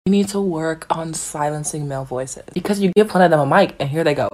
You need to work on silencing male voices because you give one of them a mic and here they go.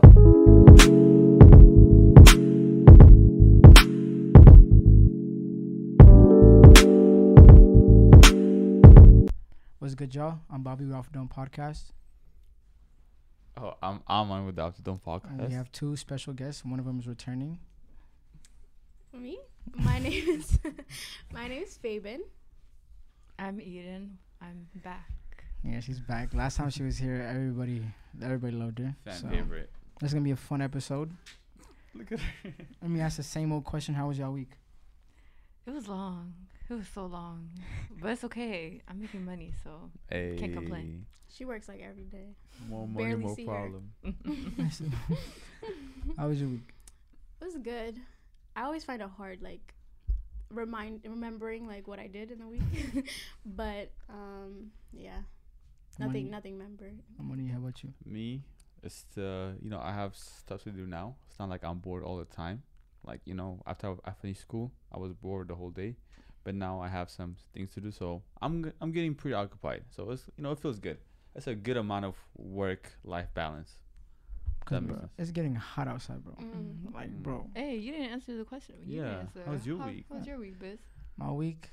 What's good, y'all? I'm Bobby with Off the Dome Podcast. Oh, I'm on with the Off the Dome And Podcast. we have two special guests. One of them is returning. Me? My name is Fabian. I'm Eden. I'm back. Yeah, she's back. Last time she was here, everybody loved her. Fan So favorite. this is gonna be a fun episode. Look at her. Let me ask the same old question. How was y'all week? It was long. It was so long. But it's okay. I'm making money, so Hey. Can't complain. She works like every day. More money, Barely more see her. problem. How was your week? It was good. I always find it hard, like remembering like what I did in the week. But yeah, Money. nothing memorable. Money, how about you? Me, it's I have stuff to do now. It's not like I'm bored all the time. Like, after I finished school, I was bored the whole day. But now I have some things to do, so I'm getting pretty occupied. So it's it feels good. It's a good amount of work-life balance. Cause That makes bro, sense. it's getting hot outside, bro. Mm. Like, bro, Hey, you didn't answer the question. You didn't Yeah. answer. How's your week? How's your week, Biz? my week.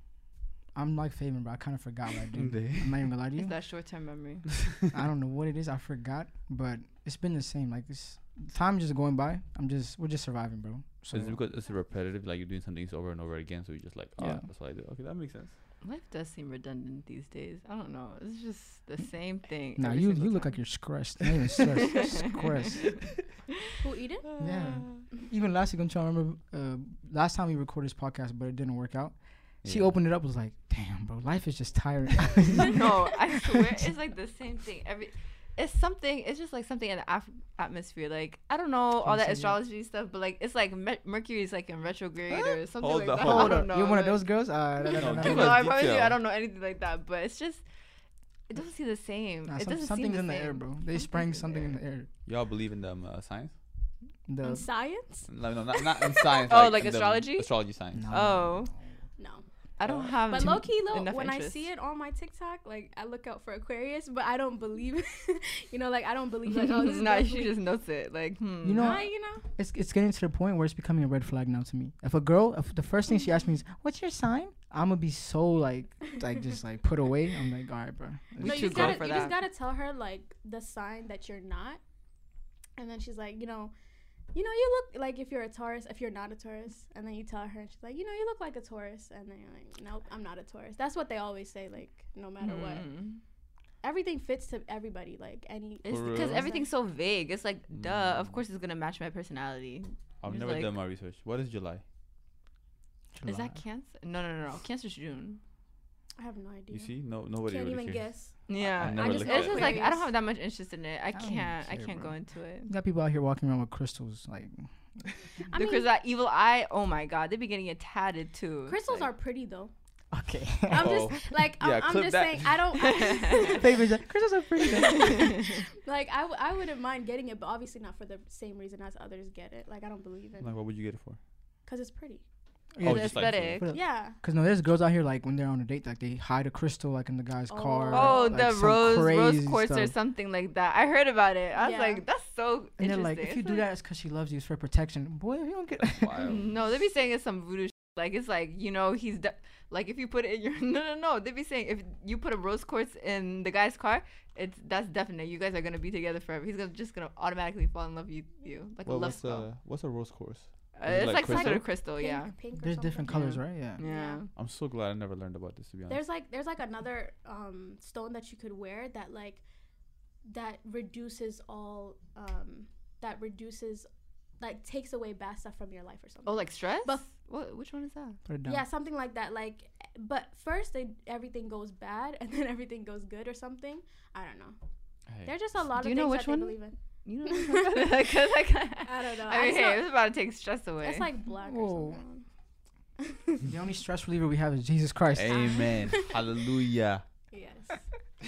I'm like Fabian, bro. I kind of forgot what I did. I'm not even gonna lie to It's you. that short-term memory. I don't know what it is. I forgot, but it's been the same. Like this time just going by. We're just surviving, bro. So It's because it's repetitive. Like you're doing some things over and over again, so you're just like, Yeah. that's what I do. Okay, that makes sense. Life does seem redundant these days. I don't know. It's just the same thing. nah, every you single look time. like you're stressed. Not even stressed. Stressed. Who eat it? Yeah. Even last week, I'm trying to remember. Last time we recorded this podcast, but it didn't work out. She Yeah. opened it up, was like, "Damn, bro, life is just tiring." No, I swear it's like the same thing. It's just like something in the atmosphere. Like, I don't know all Can you that say astrology stuff, but like it's like Mercury is like in retrograde or something Hold like up, that. hold I Hold don't up, know. you're one of like- those girls. No, give No, us I promise you, I detail. don't know anything like that. But it's just, it doesn't seem the same. Nah, It doesn't seem something's the in the same. air, bro. They Something's sprang in the something air. in the air. Y'all believe in them science? In The science? No, not in science. Oh, like in them astrology? Astrology science. No. Oh, No. I don't have. But low key, enough when interest. I see it on my TikTok, like I look out for Aquarius, but I don't believe it. Like I don't believe like oh this is Nah, she definitely- just notes it. Like, You know- Nah, it's getting to the point where it's becoming a red flag now to me. If the first thing she asks me is, "What's your sign?" I'm gonna be so like just like put away. I'm like, all right, bro. We No, too you just grown gotta for you just that. gotta tell her like the sign that you're not, and then she's like, you look like if you're a Taurus, if you're not a Taurus, and then you tell her, and she's like, you look like a Taurus, and then you're like, nope, I'm not a Taurus. That's what they always say, like no matter what, Mm. everything fits to everybody, like any. It's For because real? everything's so vague. It's like, duh. Of course, it's gonna match my personality. I've Just never like- done my research. What is July? Is that Cancer? No. Cancer's June. I have no idea. You see? Nobody Can't really even cares. guess. Yeah, never it's looked just at it. like I don't have that much interest in it. I don't can't care, bro. go into it. You got people out here walking around with crystals, like I Because mean, that evil eye, oh my god, they be getting it tatted too. crystals Like- are pretty though. okay. I'm Oh. just like Yeah, I'm clip just that. saying I don't. Favorite like, crystals are pretty good. Like I wouldn't mind getting it, but obviously not for the same reason as others get it. Like I don't believe in Like, what would you get it for? because it's pretty. Yeah, the just like aesthetic. for the- Yeah. Cause no, there's girls out here like when they're on a date, like they hide a crystal like in the guy's car. Oh, like, the some rose crazy quartz or stuff. something like that. I heard about it. I was Yeah. like, that's so And they're interesting. like, if you It's do like- that, it's because she loves you. It's for protection. Boy, if you don't get. Wild. No, they be saying it's some voodoo. Like it's like he's like if you put it in your no. They be saying if you put a rose quartz in the guy's car, that's definite. You guys are gonna be together forever. He's just gonna automatically fall in love with you like a love spell. What's a rose course? It's like like some sort crystal? of crystal, Pink, yeah. Pink or There's different something. colors, right? Yeah. Yeah. I'm so glad I never learned about this, to be honest. There's like another stone that you could wear that like that reduces all like takes away bad stuff from your life or something. Oh, like stress? But Which one is that? Put it down. Yeah, something like that. Like, but first everything goes bad and then everything goes good or something. I don't know. Hey. There's just a lot Do of you know things which that one? they believe in. You know, because I don't know. I mean, just hey, know- it's about to take stress away. it's like black Whoa. or something. The only stress reliever we have is Jesus Christ. Amen. Hallelujah. Yes.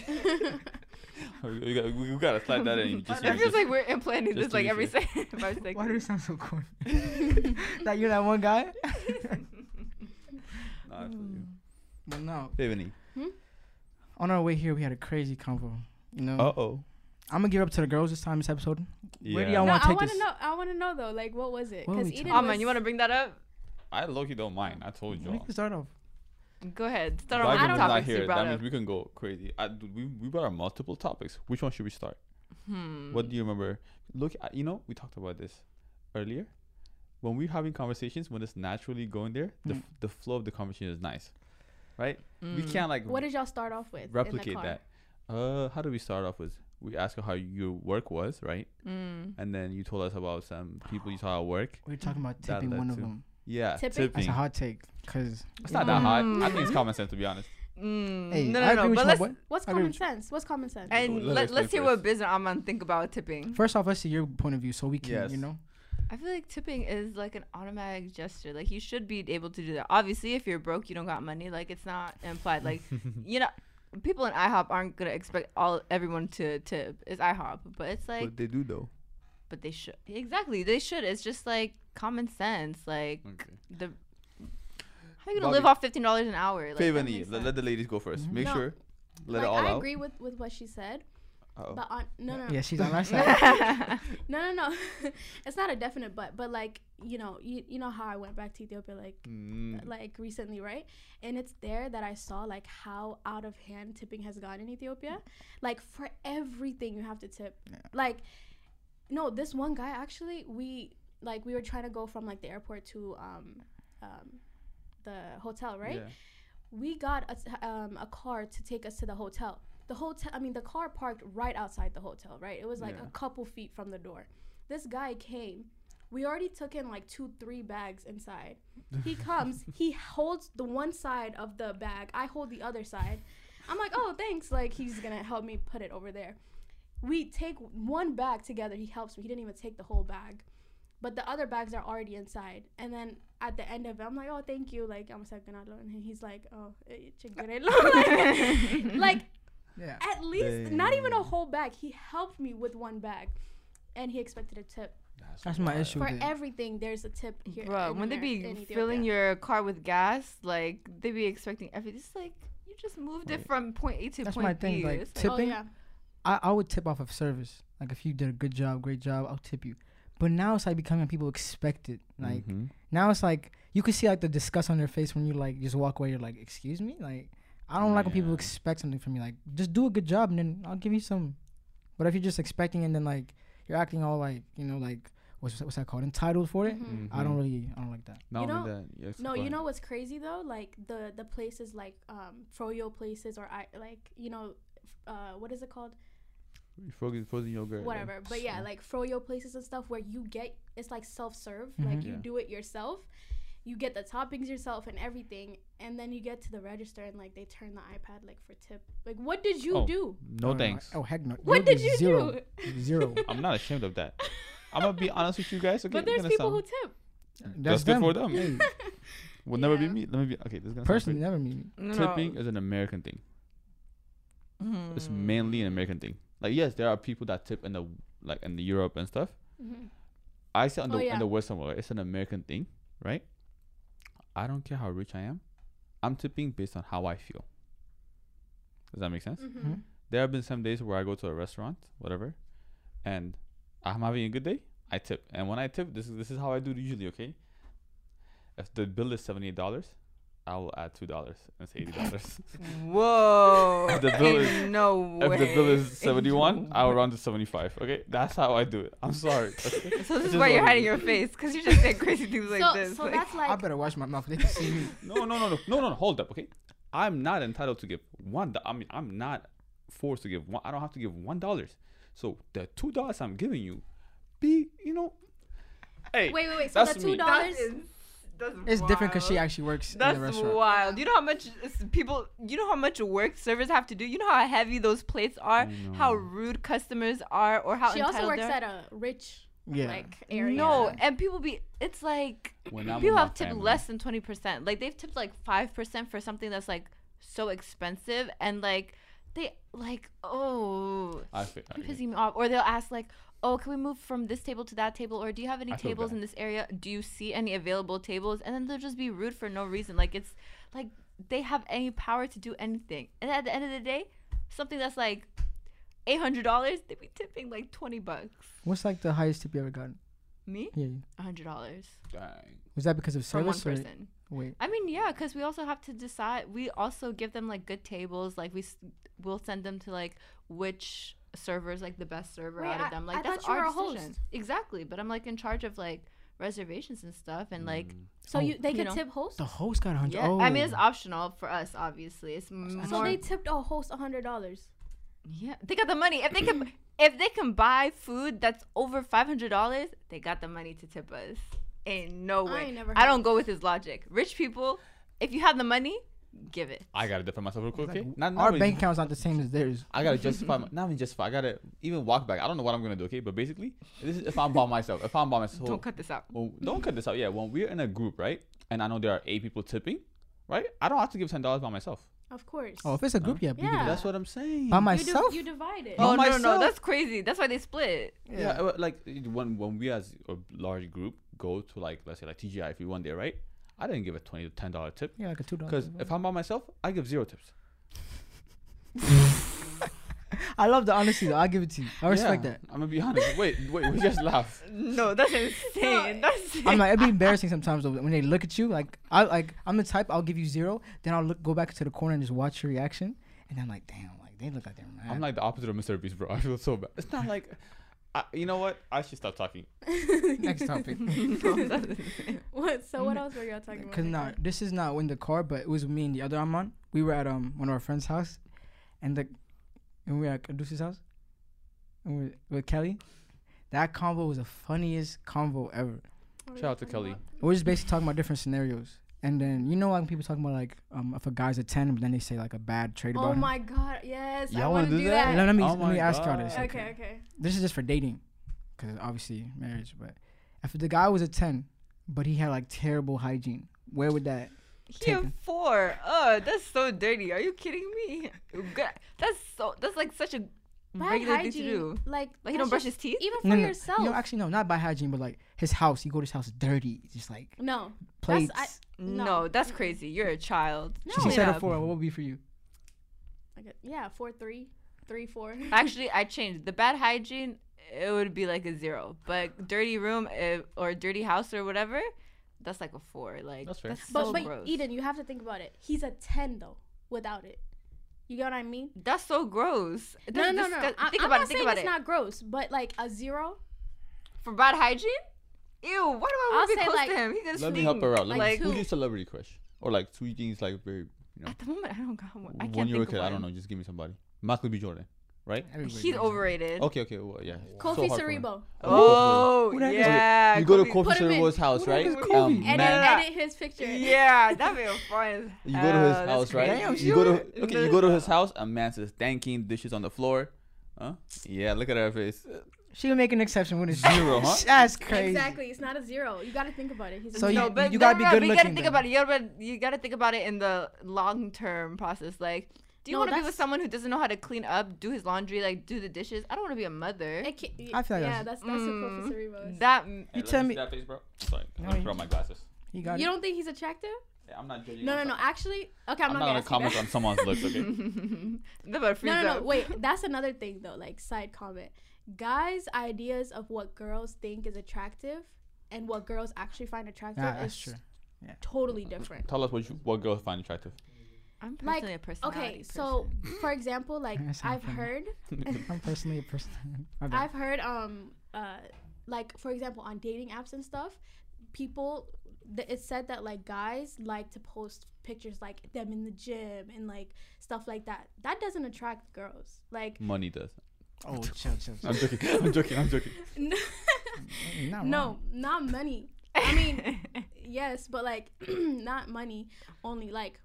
we gotta slide that in. Just, it feels like we're implanting just this to like be every fair. second. 5 seconds. Why do it sound so corny? That you're that one guy? Nah, I feel you. But no. Bethany, On our way here, we had a crazy convo. You know, Uh-oh. I'm gonna give it up to the girls this time. This episode. Where do Yeah. y'all No, want to I take want this? to know. I want to know though. Like, what was it? What were Because we Eden Oh was. man, you want to bring that up? I low-key don't mind. I told We y'all. can start off. Go ahead. Start Viburn's on the not topics you here. brought That up. means we can go crazy. We brought our multiple topics. Which one should we start? What do you remember? Look, you know, we talked about this earlier. When we're having conversations, when it's naturally going there, the flow of the conversation is nice, right? We can't like What did y'all start off with? in the replicate car? that. How do we start off with? We asked her how your work was, right? And then you told us about some people you saw at work. We were talking about That tipping led one of to- them. Yeah, Tipping? tipping. That's a hot take, cause It's not that hot. I think it's common sense, to be honest. hey, No, I no, agree no. with But you. let's What? What's I agree common with you. sense? What's common sense? and Let her let's explain see what first. business Aman think about tipping. First off, let's see your point of view, so we can, Yes. you know. I feel like tipping is like an automatic gesture. Like you should be able to do that. Obviously, if you're broke, you don't got money. Like it's not implied. Like you know, people in IHOP aren't gonna expect everyone to tip. It's IHOP, but it's like, But they do though. but they should exactly. They should. It's just like common sense. Like Okay. the how you gonna Bobby, live off $15 an hour? Like, that Favani, makes let sense. the ladies go 1st Mhm. Make No, sure. Let like, it all I out. agree with what she said, Uh-oh. but on no. Yeah, she's on our side. No. It's not a definite but like you know how I went back to Ethiopia like recently, right? And it's there that I saw like how out of hand tipping has gone in Ethiopia. Like for everything you have to tip. Yeah. Like no, this one guy actually we were trying to go from like the airport to the hotel, right? Yeah. We got a car to take us to the hotel. The car parked right outside the hotel, right? It was like Yeah. a couple feet from the door. This guy came. We already took in like 2-3 bags inside. He comes, he holds the one side of the bag. I hold the other side. I'm like, oh, thanks. Like, he's going to help me put it over there. We take one bag together. He helps me. He didn't even take the whole bag. But the other bags are already inside. And then at the end of it, I'm like, oh, thank you. Like, I'm ganalo. And he's like, oh, like, Yeah. at least not even a whole bag. He helped me with one bag. And he expected a tip. That's my wild. issue. For with it. everything, there's a tip here. Bro, in when they America- be in filling Ethiopia. your car with gas, like they be expecting everything. It's like you just moved it Right. from point A to That's point my thing, B. like, It's tip- Oh, tipping, yeah. I would tip off of service. Like if you did a good job, great job, I'll tip you. But now it's like becoming people expect it. Like now it's like you can see like the disgust on their face when you like just walk away. You're like, excuse me, like I don't like when people Yeah. expect something from me. Like just do a good job and then I'll give you some. But if you're just expecting and then like you're acting all like like what's that called, entitled for it, Mhm. I don't like that. Not You only know- that, yes. No, go you ahead. know what's crazy though? Like the places like froyo places or what is it called? Frozen yogurt. Whatever. But yeah, like froyo places and stuff where you get it's like self-serve. Mhm. Like you Yeah. do it yourself. You get the toppings yourself and everything, and then you get to the register and like they turn the iPad like for tip. Like what did you Oh. do? No thanks. Oh heck no. What You'll did get you zero. do? Zero. I'm not ashamed of that. I'm gonna be honest with you guys. Okay, But there's gonna people sound- who tip. That's good them. for them. Hey, Will never be Yeah. me. Let me be okay. This is gonna personally, sound never meet me. No, crazy. Tipping is an American thing. It's Mm. mainly an American thing. Like yes, there are people that tip in the Europe and stuff. I say in Oh, yeah. the Western world, it's an American thing, right? I don't care how rich I am. I'm tipping based on how I feel. Does that make sense? Mm-hmm. There have been some days where I go to a restaurant, whatever, and I'm having a good day. I tip, and when I tip, this is how I do it usually. Okay, if the bill is $78, I will add $2 and say $80. Whoa. If the bill is- Ain't no way. If the bill is Ain't 71, no I will way. round to 75. Okay, that's how I do it. I'm sorry. Okay? So this is is why you're what it hiding is. your face, because you just say crazy things like this. So like, that's I like better watch my mouth. They can see me. No. Hold up. Okay, I'm not entitled to give one. I mean, I'm not forced to give one. I don't have to give $1. So the $2 I'm giving you, hey, wait. So that's the me. $2. that's It's different because she wild. actually works in That's the restaurant. wild. You know how much you know how much work servers have to do? You know how heavy those plates are? I How know. rude customers are, or how She also entitled works they are? at a rich Yeah. like area. No, and it's like When I'm people with my have tipped family. less than 20%. Like they've tipped like 5% for something that's like so expensive, and like they like I feel you're pissing me off. Or they'll ask like, oh, can we move from this table to that table? Or do you have any I feel tables bad. in this area? Do you see any available tables? And then they'll just be rude for no reason. Like it's like they have any power to do anything. And at the end of the day, something that's like $800, they'd be tipping like $20. What's like the highest tip you ever gotten? Me? Yeah. $100 Dang. Was that because of from one service or person. wait? I mean, yeah, because we also have to decide. We also give them like good tables. Like we'll send them to like which server is like the best server Wait, out of them. Like I that's thought you our were a decision. host. Exactly, but I'm like in charge of like reservations and stuff, and like So they you could know. tip hosts. The host got 100. yeah. Oh. I mean, it's optional for us. Obviously, it's So more. they tipped a host $100. Yeah, they got the money. If they can buy food that's over $500, they got the money to tip us. Ain't no I way. ain't never I heard don't go with his logic. Rich people, if you have the money, give it. I gotta defend myself real quick, okay? Like, Not our really- bank account's not the same as theirs. I gotta justify. Not even justify. I gotta even walk back. I don't know what I'm gonna do, okay? But basically, this is if I'm by myself. If I'm by myself, Don't cut this out. well, don't cut this out. Yeah, when we're in a group, right? And I know there are 8 people tipping, right? I don't have to give $10 by myself. Of course. Oh, if it's a group, yeah. you Yeah. give it. That's what I'm saying. By You myself. you divide it. Oh no, myself. that's crazy. That's why they split. Yeah, like when we as a large group go to like let's say like TGI if we went there, right? I didn't give a $20 to $10 tip Yeah, like a $2. because if I'm by myself, I give 0 tips. I love the honesty though. I'll give it to you. I respect Yeah, that. I'm gonna be honest. Wait, we just laugh. No, that's insane. That's I'm like, it'd be embarrassing sometimes though, when they look at you. Like I'm the type, I'll give you 0, then I'll go back to the corner and just watch your reaction, and I'm like, damn, like they look like they're mad. I'm like the opposite of Mr. Beast, bro. I feel so bad. It's not like, you know what? I should stop talking. Next topic. What? So what else were y'all talking about? Cause no, this is not in the car, but it was me and the other Amon. We were at one of our friends' house, and we were at Caduce's house, and we were with Kelly. That convo was the funniest convo ever. Shout out to Kelly. We're just basically talking about different scenarios, and then you know like when people talking about like if a guy's a 10, but then they say like a bad trait about Oh him. my god, yes. I Y'all want to wanna do do that? that. Let me Oh let me my ask y'all God. this. Okay. This is just for dating, because obviously marriage. But if the guy was a 10, but he had like terrible hygiene, where would that? He a 4. That's so dirty. Are you kidding me? That's like such a Bad regular thing hygiene. to do. Like Like he don't that's brush just- his teeth. even for No, yourself. no, actually no, not by hygiene, but like his house. You go to his house dirty, just like no. plates. No. No, that's crazy. You're a child. No. She Clean said a up. 4. What would be for you? Yeah, 4 3, 3 4. Actually, I changed. The bad hygiene, it would be like a 0. But dirty room or dirty house or whatever, that's like a 4. Like That's fair. so But gross. Eden, you have to think about it. He's a 10 though, without it. You get what I mean? That's so gross. No. Think I'm about not it. Think saying about it's it. not gross, but like a 0. For bad hygiene? Ew. Why do I I'll want to be say, close like- to him? He gonna Let me stink. help her out. Let Like me, two. who's your celebrity crush? Or like 2 things like very, At the moment, I don't got one. I can't when you were a think kid, of I don't one. know. Just give me somebody. Michael B. Jordan, right? Everybody He's knows overrated. Okay, well, yeah. Kofi So hard for him. Cerebro. Oh, Who that is? yeah. You go to Kobe- Kofi Put him in. Cerebro's house, Who the right? heck is Kobe? Edit, Nah. edit his picture. Yeah, that'd be fun. You go to his That's house, right? crazy. Damn, You go to sure. you go to his house. A man says thanking dishes on the floor. Huh? Yeah, look at her face. that. She would make an exception with a 0, huh? That's crazy. Exactly. It's not a 0. You got to think about it. He's a So zero. you- but gotta be no, good but you looking gotta think then. about it. You gotta think about it in the long term process. Like, do you No, want to be with that's- someone who doesn't know how to clean up, do his laundry, like do the dishes? I don't want to be a mother. It ca- I feel like yeah, that's- that's who Kofi Cerebro is. That You tell me. that face, bro. Sorry, No, let me you- throw my glasses. He got You it. don't think he's attractive? Yeah, I'm not judging. No. Actually, okay, I'm I'm not not gonna ask you comment that. on someone's looks. Okay. They're about to freeze No. up. Wait, that's another thing though. Like side comment, guys' ideas of what girls think is attractive and what girls actually find attractive That's is true. totally different. Tell us what girls find attractive. I'm Like, personally a personality Okay, so for example, like That's not I've funny. heard, I'm personally a person. My bad. I've heard, like for example, on dating apps and stuff, people, it's said that like guys like to post pictures like them in the gym and like stuff like that. That doesn't attract girls. Like Money does. Oh, chill. I'm joking. I'm joking. You're not no, wrong. not money. I mean, yes, but like not money. Only like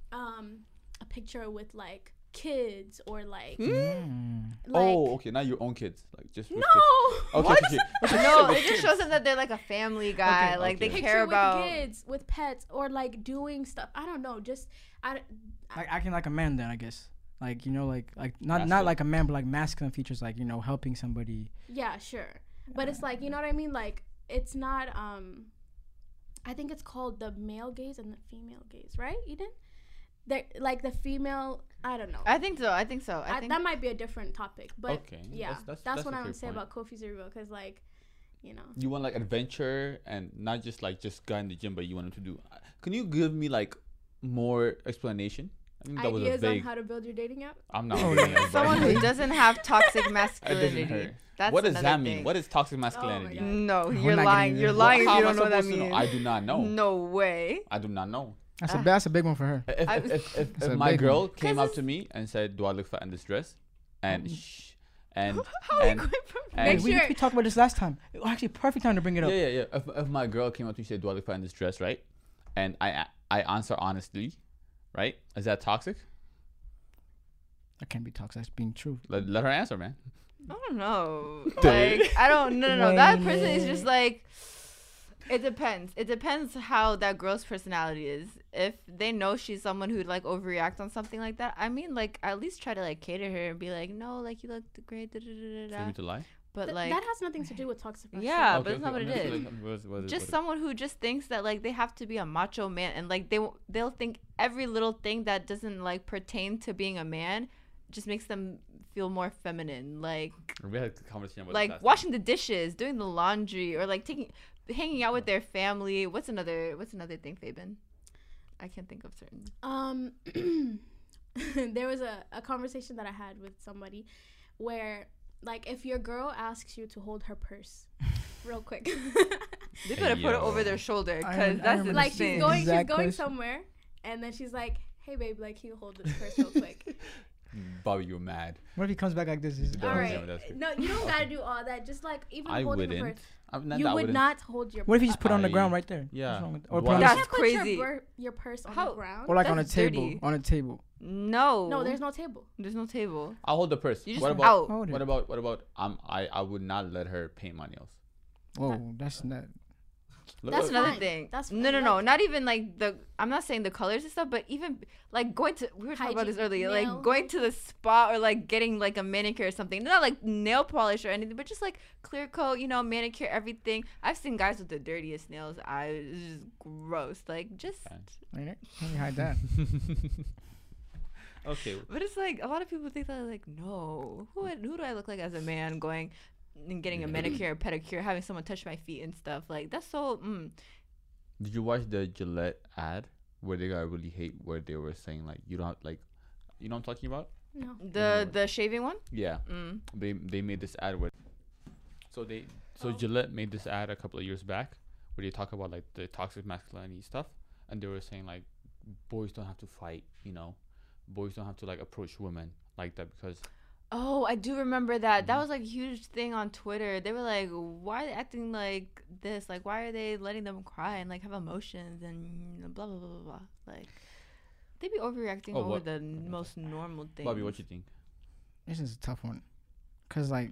a picture with like kids or like Mm. like Oh, okay. Now your own kids, like just with no. kids. Okay, okay. no, With it just kids. shows them that they're like a family guy. Okay, like okay. they Picture care with about. kids, with pets, or like doing stuff. I don't know. Just Like acting like a man, then I guess. Like like not Masculine. like a man, but like masculine features, like helping somebody. yeah, sure. But it's like, you know what I mean? Like it's not I think it's called the male gaze and the female gaze, right, Eden? like the female. I don't know. I think so. I think That might be a different topic, but Okay. yeah, That's that's what a I fair would say point. about Kofi Cerebral, because like, you know, You want like adventure and not just like just guy in the gym, but you want him to do. Can you give me like more explanation? I think that was a ideas on vague. how to build your dating app. I'm not. Oh, reading yeah. it, Someone but who doesn't have toxic it doesn't masculinity. hurt. That's What does another that mean? thing. What is toxic masculinity? God. No, We're you're not lying. getting You're into lying if How you am I don't know what that supposed to know? means. I do not know. No way. I do not know. That's a big one for her. If That's a my big girl one. came 'Cause up to me and said, "Do I look fat in this dress?" and and How are we and going from and Make we, sure- we talked about this last time. It was actually perfect time to bring it up. yeah. If my girl came up to me and said, "Do I look fat in this dress?" right, and I answer honestly, right? Is that toxic? That can't be toxic. That's being true. Let her answer, man. I don't know. Dude. Like, I don't. No. That Wait a person is just minute. like. It depends. It depends how that girl's personality is. If they know she's someone who'd like overreact on something like that, I mean, like at least try to like cater her and be like, no, like you look great. Da, da, da, For da, me da. to lie. But Th- like, that has nothing to do with toxic masculinity. yeah, but it's not what I'm it just is. like, what Just is- someone who just thinks that like they have to be a macho man, and like they'll think every little thing that doesn't like pertain to being a man just makes them feel more feminine, like We had a conversation about this like last washing the dishes, doing the laundry, or like hanging out with their family. What's another thing, Fabian? I can't think of certain. There was a conversation that I had with somebody where, like, if your girl asks you to hold her purse real quick, They better put it over Yo. their shoulder, I because that's remember like insane. she's Exact going question. somewhere, and then she's like, hey babe, like, can you hold this purse real quick? Bobby, you're mad. What if he comes back like this? Don't All say right, what that's good. no, you don't gotta do all that. Just like even I holding the wouldn't. purse, I'm not, you I would wouldn't. not hold your. What if you just put it on the I- ground right there? yeah. What's wrong with or Why? put it You on, That's can't put crazy. your purse on How- the ground. or like on a That's table. dirty. On a table. No, No, there's no table. there's no table. I'll hold the purse. You just What out. about? Hold it. What about? I would not let her paint my nails. Whoa, that's not. Look, That's look, Another fine. thing. That's no, fine. no, Like- not even like I'm not saying the colors and stuff, but even like going to. We were talking about this Hygiene, earlier. nail. Like going to the spa or like getting like a manicure or something. Not like nail polish or anything, but just like clear coat, manicure, everything. I've seen guys with the dirtiest nails. It's just gross. Like just. Thanks. Ain't it? Let me hide that. Okay. But it's like a lot of people think that like no, who do I look like as a man going and getting a manicure, or pedicure, having someone touch my feet and stuff, like that's so. Did you watch the Gillette ad where they got really hate where they were saying like you don't have, like, you know what I'm talking about? No. The shaving one. Yeah. Mm. They made this ad where Gillette made this ad a couple of years back where they talk about like the toxic masculinity stuff, and they were saying like boys don't have to fight, boys don't have to like approach women like that because Oh, I do remember that. That was like a huge thing on Twitter. They were like, why are they acting like this? Like, why are they letting them cry and like have emotions and blah, blah, blah, blah, blah. Like, they be overreacting Oh, over what- the most normal things. Bobby, what you think? This is a tough one, cause like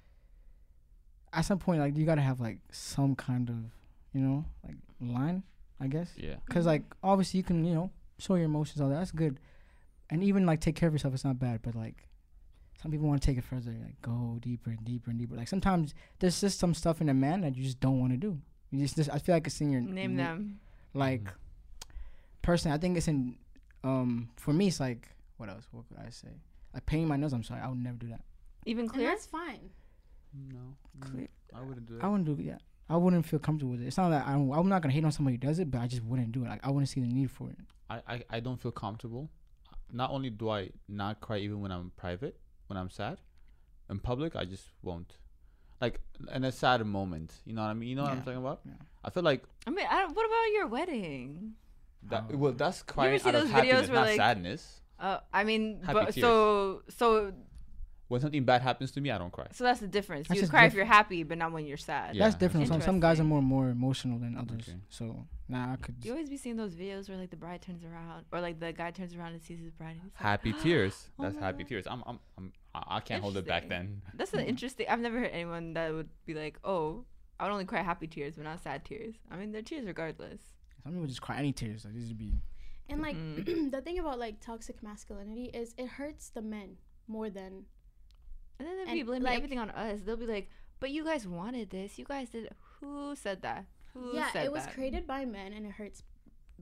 at some point like you gotta have like some kind of like line, I guess. Yeah. Cause like obviously you can show your emotions, all that. That's good, and even like take care of yourself. It's not bad, but like some people want to take it further, like go deeper and deeper and deeper. Like sometimes there's just some stuff in a man that you just don't want to do. You just I feel like it's in your Name them. Like personally, I think it's in for me it's like what else? What could I say? Like painting my nails. I'm sorry, I would never do that. Even And clear? that's fine. No. Clear. I wouldn't do that. I wouldn't do yeah. I wouldn't feel comfortable with it. It's not that I'm not gonna hate on somebody who does it, but I just wouldn't do it. Like I wouldn't see the need for it. I don't feel comfortable. Not only do I not cry even when I'm private, when I'm sad, in public I just won't. Like in a sad moment, you know what I mean? You know what I'm Yeah. talking about? Yeah. I feel like I mean, what about your wedding? that's crying see out of those happiness, videos where, not like, sadness. I mean, Happy but tears. so When something bad happens to me, I don't cry. that's the difference. That's You just cry if you're happy, but not when you're sad. Yeah, That's that's different. Some guys are interesting. more emotional than others. Okay. So I could. You always be seeing those videos where like the bride turns around, or like the guy turns around and sees his bride. And he's like, Happy tears. Oh That's my happy God. tears. I can't hold it back Interesting. then. That's an interesting. I've never heard anyone that would be like, "Oh, I would only cry happy tears, but not sad tears." I mean, they're tears regardless. Some people just cry any tears. Like this would be. And like Mm. the thing about like toxic masculinity is it hurts the men more than And then they'll And, be blaming like- everything on us. They'll be like, "But you guys wanted this. You guys did it. Who said that? Who yeah. said It was that?" created by men and it hurts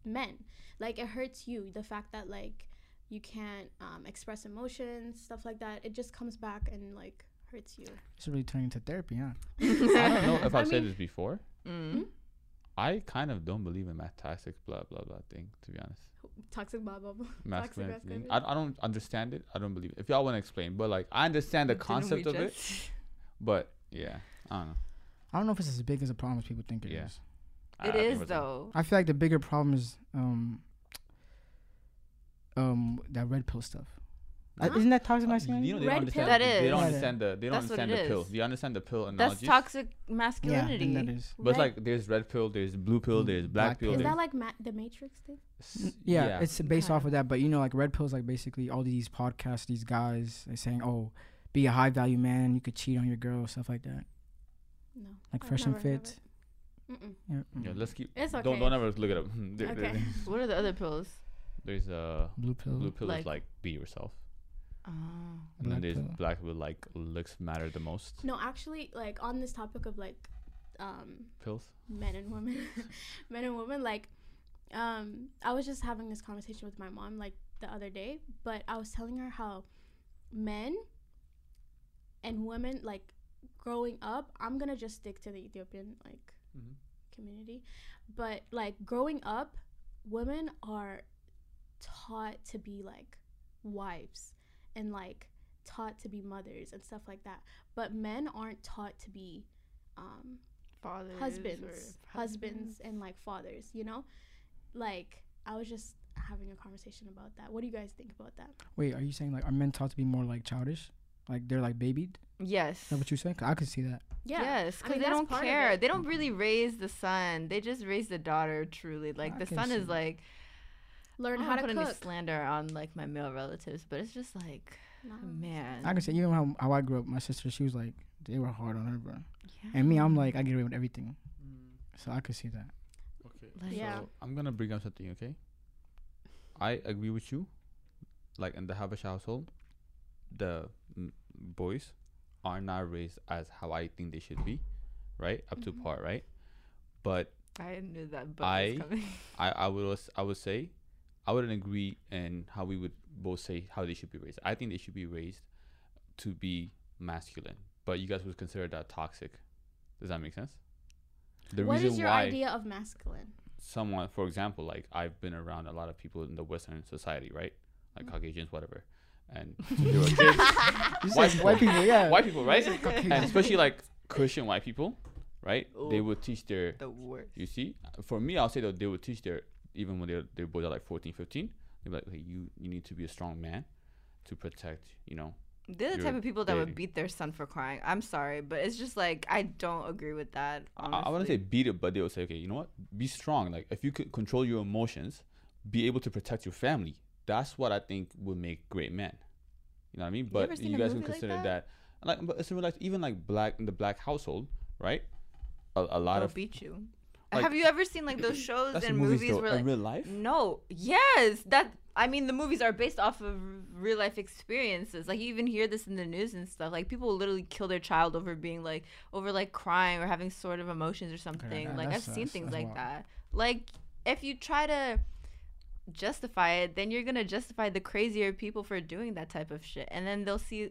men. Like it hurts you, the fact that like you can't express emotions, stuff like that. It just comes back and like hurts you. It's really turning into therapy, huh? I don't know if I've I said mean- this before. Mm. I kind of don't believe in that toxic blah blah blah thing, to be honest. Toxic blah blah blah. Masculine thing. masculinity. I don't understand it. I don't believe it. If y'all want to explain, but like I understand the Didn't concept we of it, just- but yeah, I don't know. I don't know if it's as big as a problem as people think it is. Yeah. It I think is it's- though. I feel like the bigger problem is that red pill stuff. Huh? Isn't that toxic You masculinity? know, they Red don't understand. pill? That They don't is. understand the. They don't That's what understand it the pill. is. Do you understand the pill That's analogy? toxic Yeah, masculinity. then that is. But it's Red- like there's red pill, there's blue pill, there's black Black pill. pill. Is There's that like the Matrix thing? Yeah, it's based Okay. off of that. But you know, like red pills, like basically all these podcasts, these guys, they're saying, "Oh, be a high value man. You could cheat on your girl, stuff like that." No. Like I've Fresh and never heard of Fit. it. Mm-mm. Yeah, Yeah, let's keep. It's okay. Don't ever look it up. Okay. What are the other pills? There's blue pill. blue pill Like- is like be yourself, Oh. and then Black there's pill. black with like looks matter the most No, actually, like on this topic of like pills. men and women, men and women, like I was just having this conversation with my mom like the other day, but I was telling her how men and women, like growing up, I'm gonna just stick to the Ethiopian like Mhm. community, but like growing up, women are taught to be like wives and like taught to be mothers and stuff like that, but men aren't taught to be Fathers. husbands and like fathers, you know. Like I was just having a conversation about that. What do you guys think about that? Wait, are you saying like are men taught to be more like childish, like they're like babied? Yes. Is that what you saying? 'Cause I could see that. Yes, I because mean, they that's don't part of care. it. They don't really raise the son. They just raise the daughter. Truly, like I the can son see is that. like. Learn I how don't to put any cook. slander on like my male relatives, but it's just like, No. man. I can say even how I grew up, my sister, she was like they were hard on her, bro. Yeah. And me, I'm like I get away with everything, so I could see that. Okay. Like, Yeah. So I'm gonna bring up something. Okay. I agree with you. Like in the Habesha household, the boys are not raised as how I think they should be, right? Up to Mhm. par, right? But I knew that, but I- coming. I would say I wouldn't agree in how we would both say how they should be raised. I think they should be raised to be masculine, but you guys would consider that toxic. Does that make sense? The What reason is your why idea of masculine? someone, for example, like I've been around a lot of people in the Western society, right? Like Caucasians, whatever, and since they were kids, You White said white people, yeah. white people, right? Caucasian. And especially like Christian white people, right? They Ooh. would teach their. The worst. You see, for me, I'll say that they would teach their, even when their boys are like 14, 15, they'd be like, hey, you need to be a strong man to protect, you know. They're the You're type of people that would dating. beat their son for crying. I'm sorry, but it's just like I don't agree with that. I wouldn't say beat it, but they would say, okay, you know what? Be strong. Like if you could control your emotions, be able to protect your family. That's what I think would make great men. You know what I mean? ever But seen you a guys can movie like consider that? that, like, but it's like even like black in the black household, right? A lot I'll of beat you. like- Have you ever seen like those shows that's and movies movies though, where in like real life. no, yes, that I mean the movies are based off of real life experiences. Like you even hear this in the news and stuff. Like people will literally kill their child over being like crying or having sort of emotions or something. that- like I've that's- seen that's- things that's like wild. that. Like if you try to justify it, then you're gonna justify the crazier people for doing that type of shit, and then they'll see.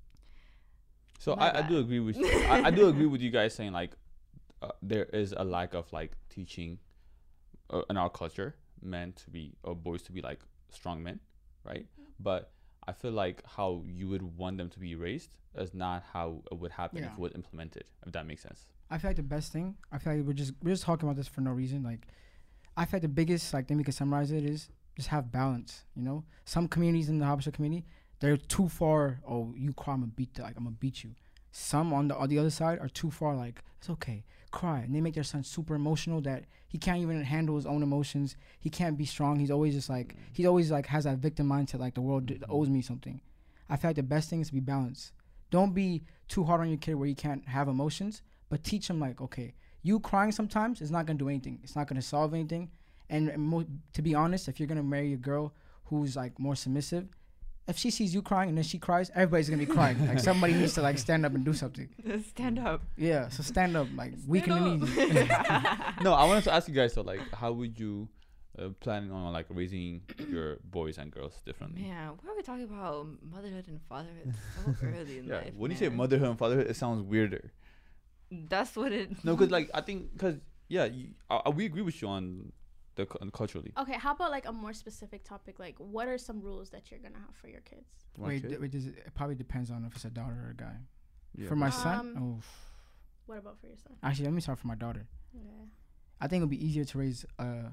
So My I do bad. agree with I do agree with you guys saying like there is a lack of like teaching in our culture men to be or boys to be like strong men, right? But I feel like how you would want them to be raised is not how it would happen if Yeah. it was implemented. If that makes sense. I feel like the best thing. I feel like we're just talking about this for no reason. Like, I feel like the biggest thing we can summarize it is just have balance. You know, some communities in the Habesha community, they're too far. Oh, you cry, I'm gonna beat you. Some on the other side are too far. Like it's okay, cry, and they make their son super emotional that he can't even handle his own emotions. He can't be strong. He's always just like has that victim mindset. Like the world owes me something. I feel like the best thing is to be balanced. Don't be too hard on your kid where you can't have emotions. But teach him like, okay, you crying sometimes is not gonna do anything. It's not gonna solve anything. And to be honest, if you're gonna marry a girl who's like more submissive, if she sees you crying and then she cries, everybody's gonna be crying. Like somebody needs to like stand up and do something. Stand up. Yeah, so stand up, like weaken the knees. No, I wanted to ask you guys though, like, how would you planning on like raising your boys and girls differently? Man, why are we talking about motherhood and fatherhood so early in Yeah, life? when you say man? motherhood and fatherhood, it sounds weirder. That's what it. No, because like I think because we agree with you on the culturally. Okay, how about like a more specific topic? Like, what are some rules that you're gonna have for your kids? Wait, it probably depends on if it's a daughter or a guy. Yeah. For my son, What about for your son? actually, let me start for my daughter. Yeah. I think it'll be easier to raise a.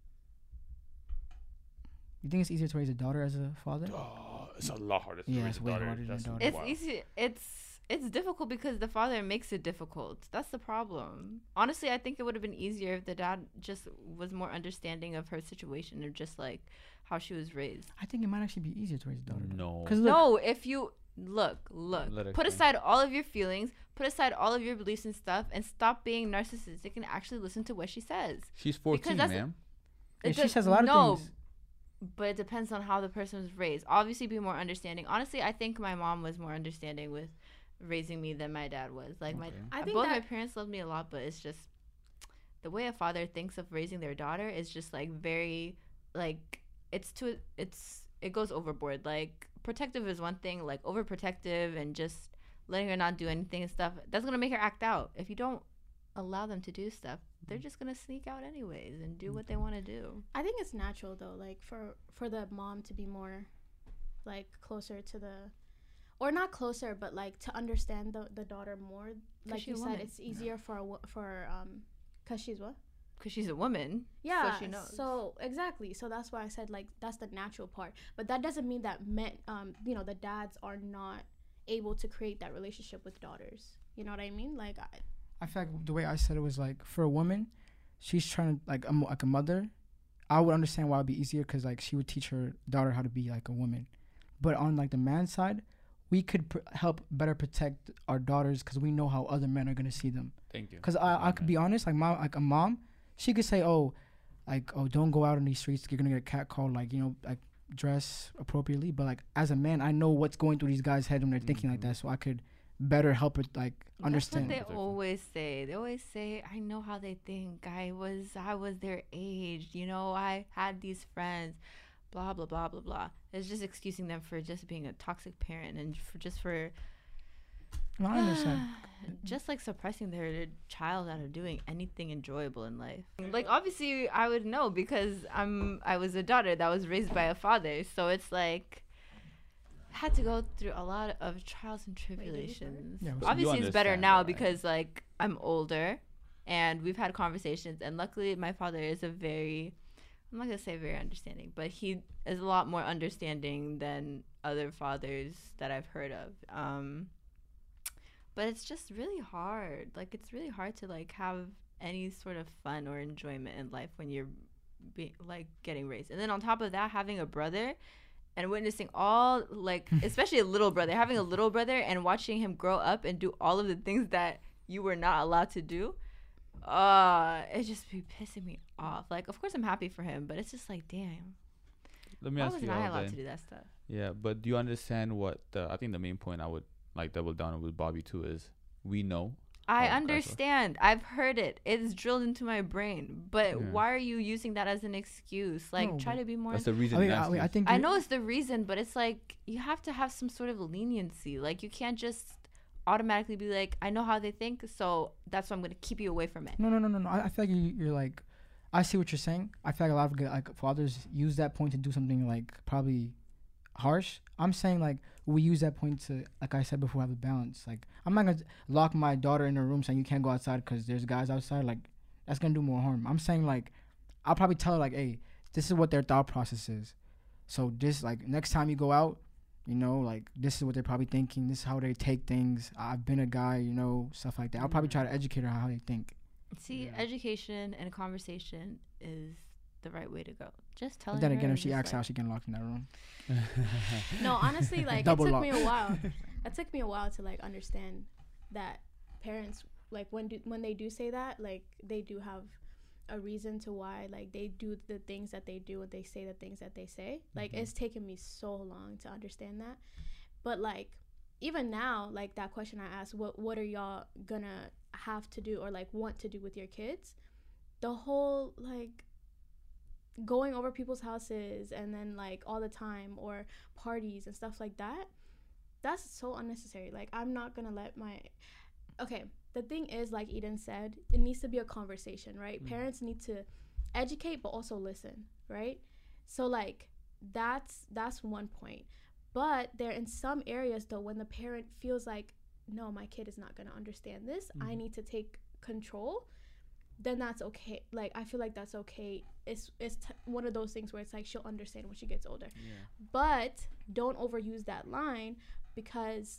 You think it's easier to raise a daughter as a father? Oh, it's a lot harder. To Yeah, raise it's a way daughter. harder than That's a daughter. It's wild. easy. It's difficult because the father makes it difficult. That's the problem. Honestly, I think it would have been easier if the dad just was more understanding of her situation or just like how she was raised. I think it might actually be easier to raise a daughter. No. Because No, if you look, Let her put explain. aside all of your feelings, put aside all of your beliefs and stuff, and stop being narcissistic and actually listen to what she says. She's 14, that's- ma'am. yeah, It she does- says a lot no, of things. but it depends on how the person was raised. Obviously, be more understanding. Honestly, I think my mom was more understanding with raising me than my dad was. Like Okay. I think both my that parents loved me a lot, but it's just the way a father thinks of raising their daughter is just like very like it goes overboard. Like protective is one thing, like overprotective and just letting her not do anything and stuff. That's gonna make her act out. If you don't allow them to do stuff, they're just gonna sneak out anyways and do what they want to do. I think it's natural though, like for the mom to be more like closer to the, or not closer, but like to understand the daughter more. Like she's you a said, woman. it's easier cause she's what? Because she's a woman. Yeah, So she knows. so exactly. So that's why I said like that's the natural part. But that doesn't mean that men, the dads are not able to create that relationship with daughters. You know what I mean? Like, I feel like the way I said it was like for a woman, she's trying to like a mother. I would understand why it'd be easier because like she would teach her daughter how to be like a woman, but on like the man side, we could help better protect our daughters because we know how other men are gonna see them. Thank you. Because I could be honest, like a mom, she could say, oh, don't go out on these streets, you're gonna get catcalled, like like dress appropriately. But like as a man, I know what's going through these guys' head when they're thinking like that, so I could better help her like understand. That's what they always say. They always say, I know how they think. I was their age. I had these friends. Blah, blah, blah, blah, blah. It's just excusing them for just being a toxic parent and for No, I understand. just like suppressing their child out of doing anything enjoyable in life. Like obviously I would know because I was a daughter that was raised by a father. So it's like had to go through a lot of trials and tribulations. Yeah, So Obviously you it's better understand now that, right? because like I'm older and we've had conversations and luckily my father is I'm not gonna say very understanding, but he is a lot more understanding than other fathers that I've heard of. But it's just really hard. Like it's really hard to like have any sort of fun or enjoyment in life when you're getting raised. And then on top of that, having a brother and witnessing all like especially a little brother, having a little brother and watching him grow up and do all of the things that you were not allowed to do. It just be pissing me off. Like, of course I'm happy for him, but it's just like, damn. Let me Why ask wasn't you I all allowed then. to do that stuff? Yeah, but do you understand what I think the main point I would like double down on with Bobby too is we know. I Oh, gotcha. understand. I've heard it. It's drilled into my brain. But Yeah. why are you using that as an excuse? Like, No, try but to be more. That's the reason. I think I know it's the reason, but it's like you have to have some sort of leniency. Like, you can't just automatically be like, I know how they think, so that's why I'm going to keep you away from it. No. I feel like you're like, I see what you're saying. I feel like a lot of like fathers use that point to do something like probably harsh. I'm saying like we use that point to, like I said before, have a balance. Like I'm not gonna lock my daughter in her room saying you can't go outside because there's guys outside. Like that's gonna do more harm. I'm saying like I'll probably tell her like, hey, this is what their thought process is. So this like next time you go out, like this is what they're probably thinking. This is how they take things. I've been a guy, stuff like that. I'll probably try to educate her on how they think. See, education and conversation is the right way to go. Just tell But her. then again, if she just acts like- out, she getting locked in that room. no, honestly, like it Double took lock. me a while. It took me a while to like understand that parents like when they do say that, like they do have a reason to why like they do the things that they do and they say the things that they say. Like it's taken me so long to understand that. But like even now, like that question I asked, what are y'all gonna have to do or like want to do with your kids? The whole like going over people's houses and then like all the time, or parties and stuff like that, that's so unnecessary. Like, I'm not gonna let my the thing is, like Eden said, it needs to be a conversation, right? Parents need to educate but also listen, right? So like that's one point. But there in some areas though, when the parent feels like, no, my kid is not gonna understand this, I need to take control, then that's okay. Like, I feel like that's okay. It's one of those things where it's like she'll understand when she gets older. But don't overuse that line, because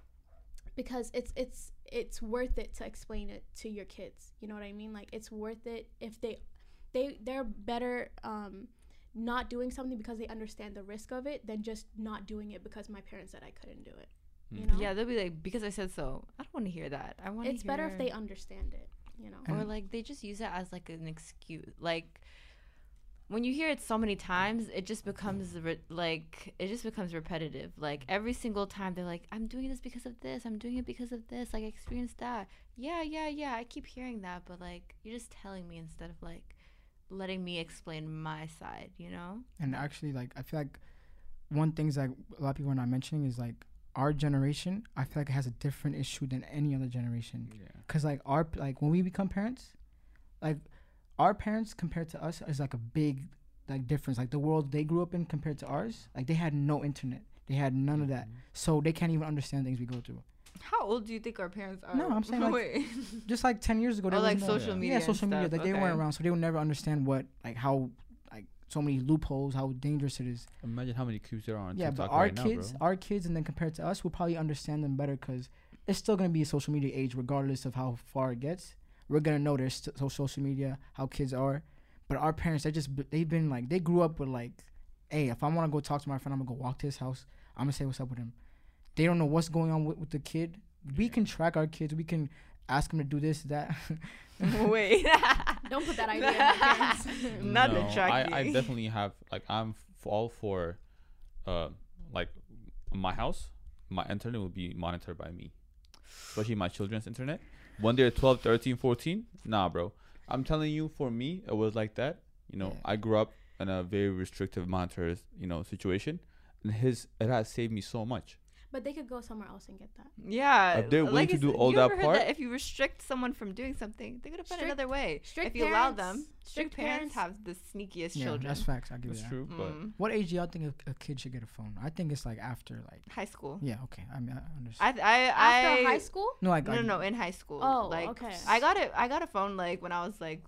it's worth it to explain it to your kids. You know what I mean? Like, it's worth it if they're better not doing something because they understand the risk of it than just not doing it because my parents said I couldn't do it. You know? Yeah, they'll be like, because I said so. I don't want to hear that. I want. It's better if they understand it. You know, or like they just use it as like an excuse. Like, when you hear it so many times, it just becomes repetitive. Like, every single time they're like, I'm doing this because of this, I'm doing it because of this, like, I experienced that. Yeah, I keep hearing that, but like, you're just telling me instead of like letting me explain my side, you know? And actually, like, I feel like one thing that a lot of people are not mentioning is like our generation, I feel like it has a different issue than any other generation. Because like when we become parents, like, our parents compared to us is like a big like difference. Like, the world they grew up in compared to ours, like, they had no internet, they had none of that, so they can't even understand things we go through. How old do you think our parents are? No, I'm saying like just like 10 years ago. Or like social media. Yeah, social media. Like, they weren't around, so they would never understand what, like, how, like, so many loopholes, how dangerous it is. Imagine how many creeps there are on TikTok but our kids, and then compared to us, will probably understand them better, because it's still gonna be a social media age, regardless of how far it gets. We're gonna know there's social media, how kids are, but our parents, they've been like, they grew up with like, hey, if I want to go talk to my friend, I'm gonna go walk to his house, I'm gonna say what's up with him. They don't know what's going on with the kid. We can track our kids. We can ask them to do this, that. Wait. Don't put that idea in my parents. Not the tracking. I definitely have, like, I'm all for, like, my house, my internet will be monitored by me, especially my children's internet. When they're 12, 13, 14, nah, bro. I'm telling you, for me, it was like that. You know, I grew up in a very restrictive monitored, situation, and it has saved me so much. But they could go somewhere else and get that. Yeah. If they're willing to do all that part. If you restrict someone from doing something, they're going to find another way. Strict if you parents, allow them, strict parents have the sneakiest children. That's facts. I give That's you that. true, but What age do y'all think a kid should get a phone? I think it's like after like high school. Yeah, okay. I mean, I understand. After high school? No, like no, in high school. Oh, like, okay. I got a phone like when I was like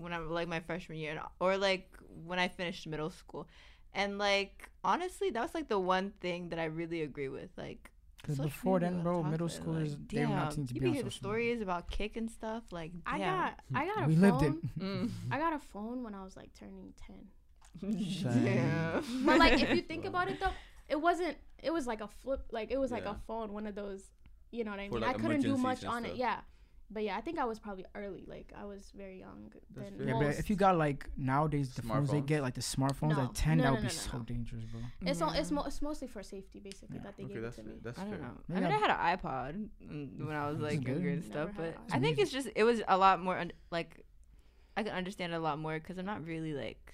my freshman year, or like when I finished middle school, and like honestly, that was like the one thing that I really agree with, like. Because before then, bro, middle schoolers, they don't have to be on social media. You hear the stories about Kik and stuff, like, I got a we phone. lived it. I got a phone when I was like turning 10. Yeah. But like, if you think about it though, it was like a flip, like it was like a phone, one of those, you know what I mean? like I couldn't do much on stuff. it. Yeah. But yeah, I think I was probably early. Like, I was very young. That's Yeah, but if you got like nowadays the phones they Smartphones. get, like the smartphones No. at 10, No, that no, would be no, so no. dangerous, bro. It's mostly for safety, basically, that they Okay, gave it that's to me. that's I don't fair. know. Maybe I mean, I I'll- had an iPod when I was like good. younger and stuff, Never had but an I think iPod. it's just it was a lot more like I can understand it a lot more because I'm not really like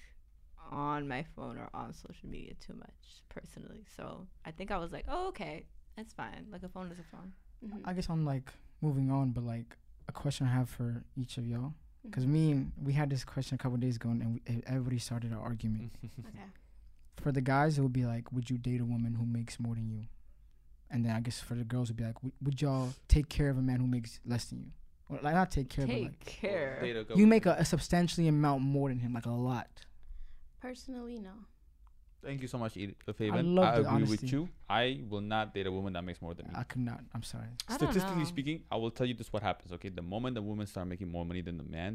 on my phone or on social media too much personally. So I think I was like, oh, okay, that's fine. Like, a phone is a phone. Mhm. I guess I'm like moving on, but like a question I have for each of y'all, because Mhm. we had this question a couple days ago, and everybody started an argument. Okay. For the guys, it would be like, would you date a woman who makes more than you? And then I guess for the girls, it would be like, would y'all take care of a man who makes less than you? Or like, not take care, but Take like care. you make a substantially amount more than him, like a lot. Personally, no. Thank you so much, I Faven. love I the agree with honesty. you. I will not date a woman that makes more than me. I could not. I'm sorry. I don't Statistically know. speaking, I will tell you this: what happens. Okay, the moment the women start making more money than the man,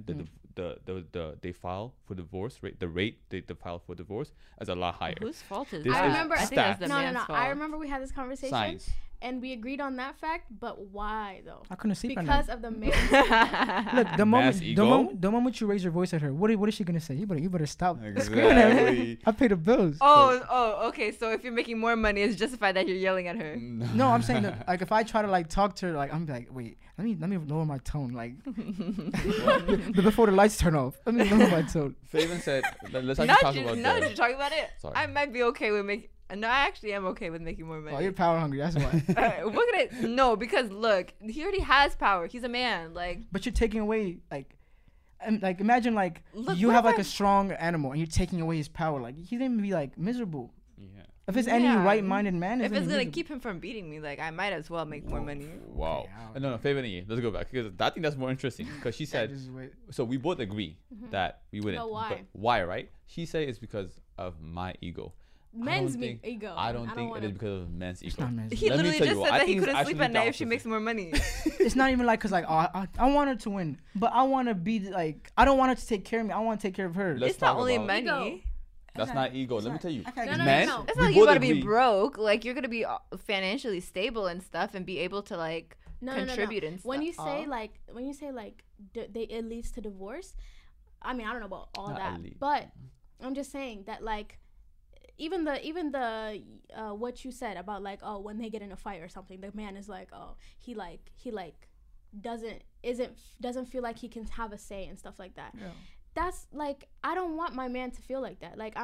they file for divorce. The rate they file for divorce is a lot higher. Whose fault is This that? I remember- I think that's the No. man's fault. I remember we had this conversation. Science. and we agreed on that fact. But why though? I couldn't sleep Because at of the man. night. Look, Mass ego? the moment you raise your voice at her, what is she gonna say? You better stop screaming at me. Exactly. I pay the bills. Okay. So if you're making more money, it's justified that you're yelling at her. No, I'm saying that, like, if I try to like talk to her, like, I'm like, wait, let me lower my tone, like, before the lights turn off. Let me lower my tone. Faven said, let's actually Now talk that about you're that. talking about it, Sorry. I might be okay with making. No, I actually am okay with making more Oh, money. you're power hungry. That's why. Look at it. No, because look, he already has power. He's a man. Like, But you're taking away, like, and like, imagine like Look, you what have if like I- a strong animal and you're taking away his power. Like, he's gonna be like miserable. Yeah. If it's any Yeah. right-minded man, if it's gonna miserable. keep him from beating me, like, I might as well make more money. Wow. Okay, No, Faven, let's go back because I think that's more interesting because she said. Just wait. So we both agree that we wouldn't. But why? Why, right? She said it's because of my ego. Men's think- ego. I don't think it wanna- is because of men's ego. It's not men's He Let me literally tell just you, said I that he think it's couldn't sleep actually at the night if she opposite. makes more money. It's not even like, cause like, I want her to win, but I want to be like, I don't want her to take care of me. I want to take care of her. Let's It's not talk only about- money. Ego. That's not ego. Let me not- tell you. I can't No, no, Men, no. It's we not like you both gotta be agree. broke. Like, you're gonna be financially stable and stuff and be able to, like, No, contribute and stuff. When you say like it leads to divorce, I mean I don't know about all Not that, elite. but I'm just saying that like even the what you said about like, oh, when they get in a fight or something, the man is like, oh, he doesn't feel like he can have a say and stuff like that. Yeah. That's like, I don't want my man to feel like that. Like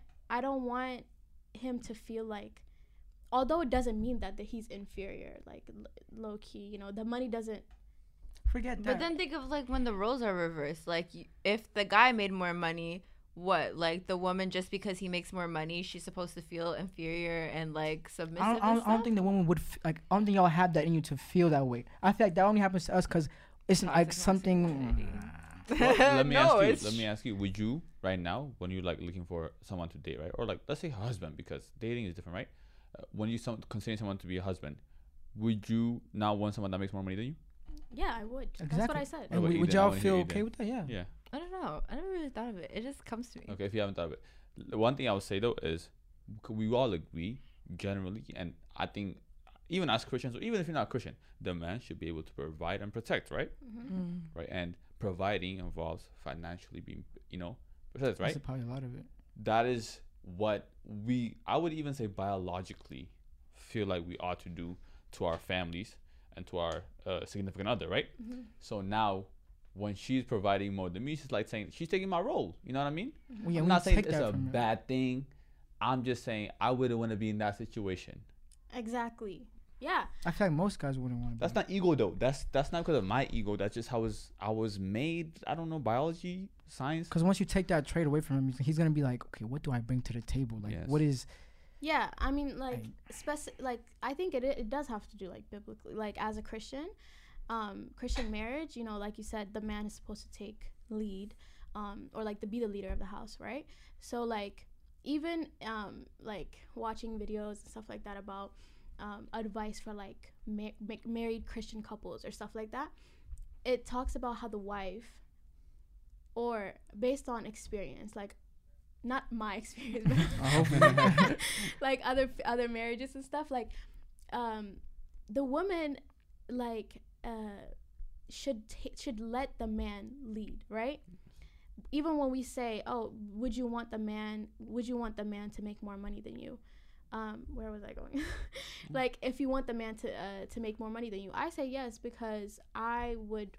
I don't want him to feel like, although it doesn't mean that he's inferior, like low key, you know, the money doesn't. Forget that. But then think of, like, when the roles are reversed. Like, if the guy made more money, what? Like, the woman, just because he makes more money, she's supposed to feel inferior and, like, submissive I and don't stuff? think the woman would like. I don't think y'all have that in you to feel that way. I feel like that only happens to us because it's like Toxic something. Well, let me No, ask you. it's- Let me ask you. Would you right now, when you're like looking for someone to date, right, or like let's say husband, because dating is different, right? When you considering someone to be a husband, would you now want someone that makes more money than you? Yeah, I would. That's Exactly. what I said. And What about would Eden? I y'all wanna hear feel Eden. okay with that? Yeah. Yeah. I don't know. I never really thought of it. It just comes to me. Okay. If you haven't thought of it, the one thing I would say though is we all agree generally, and I think even as Christians, or even if you're not Christian, the man should be able to provide and protect, right? Right, and providing involves financially being, protected, right? That's probably a lot of it. That is what I would even say biologically feel like we ought to do to our families and to our significant other, right? So now when she's providing more than me, she's like saying she's taking my role. You know what I mean? Well, yeah, I'm we not saying take it's that a from her. bad thing. I'm just saying I wouldn't want to be in that situation. Exactly. Yeah. I feel like most guys wouldn't want to. That's not ego though. That's not because of my ego. That's just how I was made. I don't know, biology, science. Because once you take that trait away from him, he's gonna be like, okay, what do I bring to the table? Like, Yes. what is? Yeah, I mean, like, like I think it does have to do like biblically, like as a Christian, Christian marriage. You know, like you said, the man is supposed to take lead, or like to be the leader of the house, right? So like even like watching videos and stuff like that about advice for like married Christian couples or stuff like that, it talks about how the wife, or based on experience, like not my experience, but like other marriages and stuff, like the woman like should let the man lead, right? Even when we say, oh, would you want the man to make more money than you? Where was I going? Like, if you want the man to make more money than you, I say yes, because I would.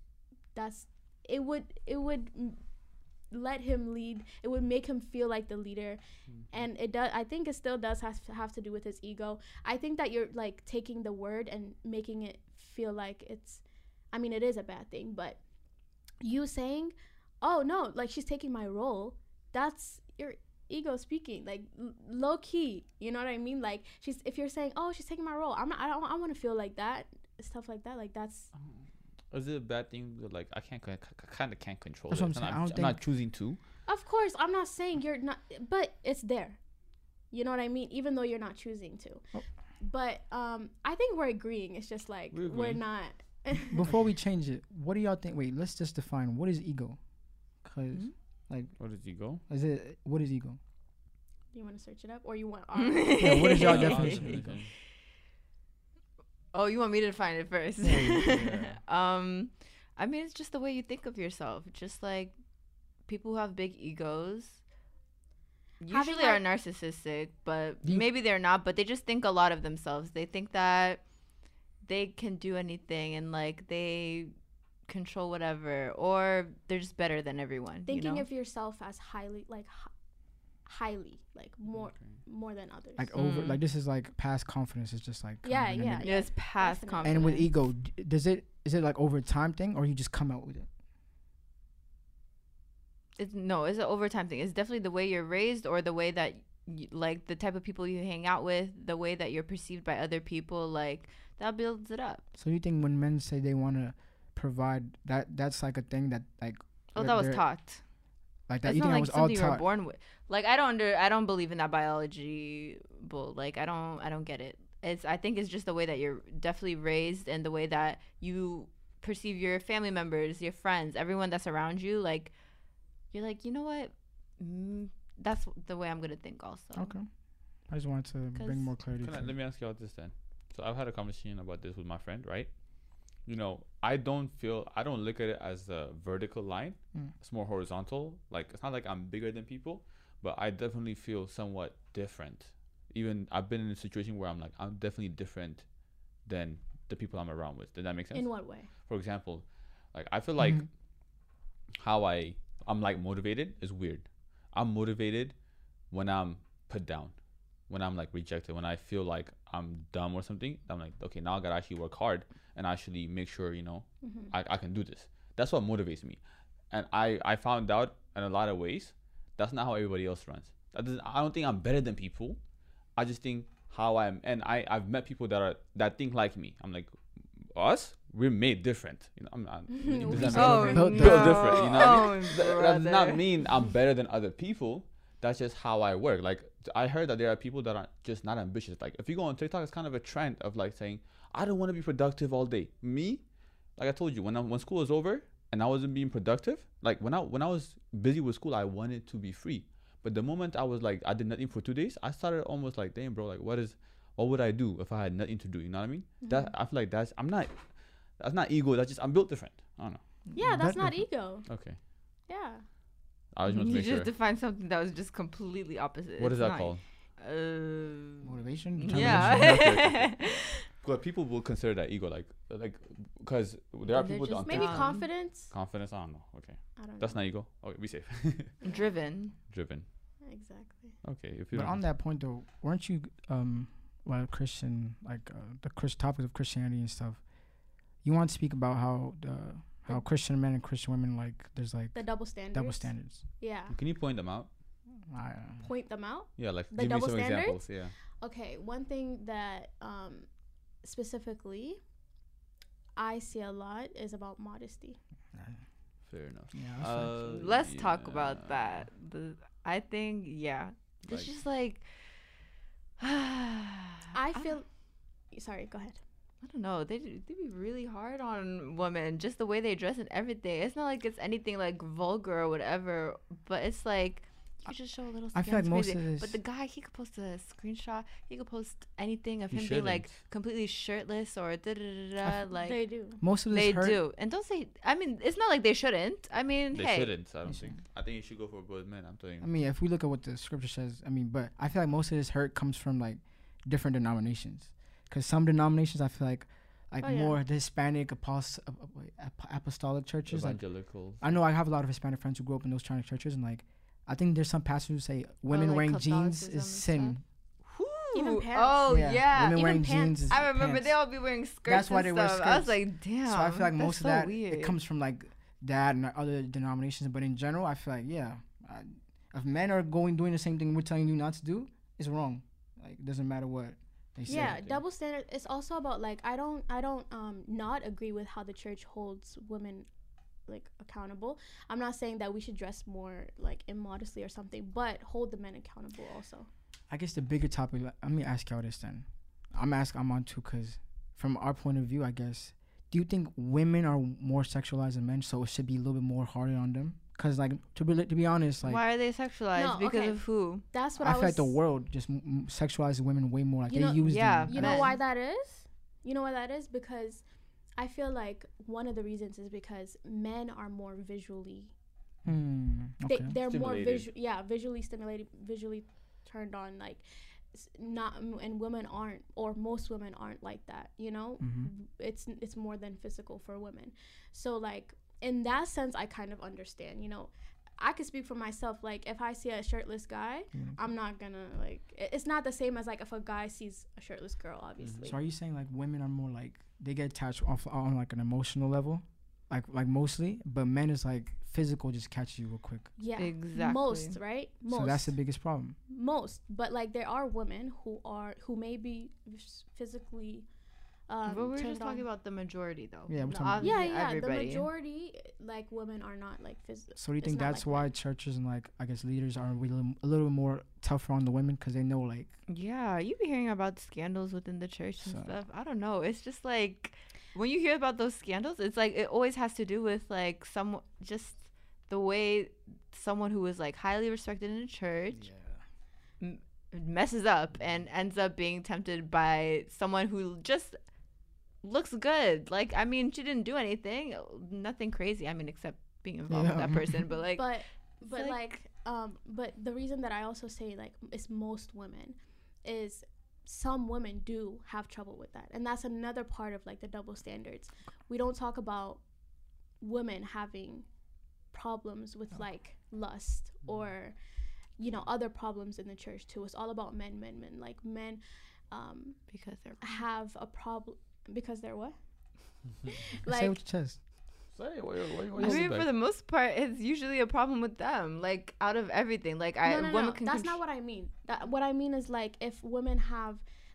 It would let him lead. It would make him feel like the leader, and it does. I think it still does have to do with his ego. I think that you're like taking the word and making it feel like it's. I mean, it is a bad thing, but you saying, "Oh no, like she's taking my role," that's your ego speaking, like low key. You know what I mean? Like if you're saying, "Oh, she's taking my role," I want to feel like that, stuff like that. Like that's. Is it a bad thing that, like, I kind of can't control That's it? what I'm saying. I'm not choosing to. Of course, I'm not saying you're not, but it's there. You know what I mean? Even though you're not choosing to. Oh. But I think we're agreeing. It's just like We're we're agreeing. not. Before we change it, what do y'all think? Wait, let's just define what is ego. Cause like, Where does he go? what is ego? Do you want to search it up, or you want our? Yeah, what is y'all Yeah, definition of I'll- ego? Oh, you want me to define it first? Yeah. I mean, it's just the way you think of yourself. Just like people who have big egos usually are narcissistic, but maybe they're not, but they just think a lot of themselves. They think that they can do anything and like they control whatever, or they're just better than everyone. Thinking of yourself as highly, more than others. Like over, like this is like past confidence. It's just like yeah. It's past confidence. And with ego, is it like over time thing, or you just come out with it? It's an overtime thing. It's definitely the way you're raised, or the way that like the type of people you hang out with, the way that you're perceived by other people, like that builds it up. So you think when men say they want to provide, that's like a thing that like that was taught. Like that, it's you not think like that was all something you were taught? born with. Like I don't believe in that biology bull. Like I don't get it. I think it's just the way that you're definitely raised, and the way that you perceive your family members, your friends, everyone that's around you. Like you're like, you know what? That's the way I'm gonna think also. Okay. I just wanted to bring more clarity. Let me ask you about this then. So I've had a conversation about this with my friend, right? You know, I don't look at it as a vertical line. It's more horizontal. Like, it's not like I'm bigger than people, but I definitely feel somewhat different. Even I've been in a situation where I'm like, I'm definitely different than the people I'm around with. Does that make sense? In what way? For example, like I feel like how I'm like motivated is weird. I'm motivated when I'm put down, when I'm like rejected, when I feel like I'm dumb or something. I'm like, okay, now I gotta actually work hard and actually make sure, you know, I can do this. That's what motivates me. And I found out in a lot of ways, that's not how everybody else runs. I don't think I'm better than people. I just think how I'm, and I've met people that think like me. I'm like, us, we're made different. You know, I'm not. Built different. You know what I mean? That does not mean I'm better than other people. That's just how I work. Like, I heard that there are people that are just not ambitious. Like, if you go on TikTok, it's kind of a trend of like saying, I don't want to be productive all day. Me, like I told you, when school was over and I wasn't being productive, like when I was busy with school, I wanted to be free. But the moment I was like, I did nothing for 2 days, I started almost like, damn, bro, like what would I do if I had nothing to do? You know what I mean? That I feel like that's not ego. That's just, I'm built different. I don't know. Yeah, that's not ego. Okay. Yeah. I just want to You make sure. just defined something that was just completely opposite. What is that called? Motivation. Yeah. Okay. But people will consider that ego, like, because there are people that maybe confidence. Confidence. I don't know. Okay. I don't know. That's not ego. Okay, be safe. Driven. Exactly. Okay. If you But on that point though, weren't you Christian, like the topics of Christianity and stuff? You want to speak about how Christian men and Christian women, like there's like the double standards. Yeah. Can you point them out? Point them out? Yeah, like the give double me some standards? examples. Yeah. Okay, one thing that specifically I see a lot is about modesty. Fair enough. Yeah, let's talk about that. I think, it's just like I feel. Sorry, go ahead. I don't know. They be really hard on women, just the way they dress and everything. It's not like it's anything like vulgar or whatever, but it's like you just show a little skin. I feel like most crazy. of this. But the guy, he could post a screenshot. He could post anything of him being like completely shirtless or like they do. Most of this they do. And don't say. I mean, it's not like they shouldn't. I mean, they hey, shouldn't. I don't think. I think you should go for both men. I'm telling you. I mean, if we look at what the scripture says, but I feel like most of this hurt comes from like different denominations, because some denominations I feel like more the Hispanic apostolic churches. Evangelicals. I know I have a lot of Hispanic friends who grew up in those kind of churches, and like I think there's some pastors who say women wearing jeans is sin. Even pants. Oh yeah. Women Even wearing pants. jeans. I remember pants. they all be wearing skirts. That's why and they wear stuff. skirts. I was like, damn. So I feel like most of that weird. it comes from like that and other denominations, but in general, I feel like if men are doing the same thing we're telling you not to do, it's wrong. Like it doesn't matter what they say. Yeah, double standard. It's also about like I don't not agree with how the church holds women like accountable. I'm not saying that we should dress more like immodestly or something, but hold the men accountable also. I guess the bigger topic. Let me ask y'all this then. I'm on too, because from our point of view, I guess. Do you think women are more sexualized than men, so it should be a little bit more harder on them? Because like to be honest, like why are they sexualized? Because of who? That's what I feel like the world just sexualizes women way more. Like they use them. You know why that is? You know why that is? Because I feel like one of the reasons is because men are more visually Okay. they're more Stimulated. visually stimulated, visually turned on, like not, and women aren't, or most women aren't like that, you know. It's more than physical for women. So like in that sense I kind of understand, you know. I could speak for myself. Like if I see a shirtless guy, I'm not gonna like. It's not the same as like if a guy sees a shirtless girl, obviously. So are you saying like women are more like they get attached off on like an emotional level, like mostly, but men is like physical just catches you real quick. Yeah, Exactly. most, right? Most. So that's the biggest problem. Most, but like there are women who may be physically. But we're turned just talking on. about the majority, though. Yeah, we're Not talking- obviously Yeah, everybody. the majority, like women are not like physical. So do you It's think not that's like why that. churches and like I guess leaders are really, a little bit more tougher on the women because they know like Yeah, you be hearing about scandals within the church and So- stuff. I don't know. It's just like when you hear about those scandals, it's like it always has to do with like just the way someone who is like highly respected in a church messes up and ends up being tempted by someone who just looks good. Like, I mean, she didn't do anything, nothing crazy. I mean, except being involved with Yeah. that person. But like, But like- but the reason that I also say like it's most women is some women do have trouble with that, and that's another part of like the double standards. We don't talk about women having problems with like lust or you know other problems in the church too. It's all about men. Like men because they're have a problem because they're what? say like with your chest. Say what I mean, for the most part, it's usually a problem with them. Like, out of everything, like women can. That's not what I mean. What I mean is like if women have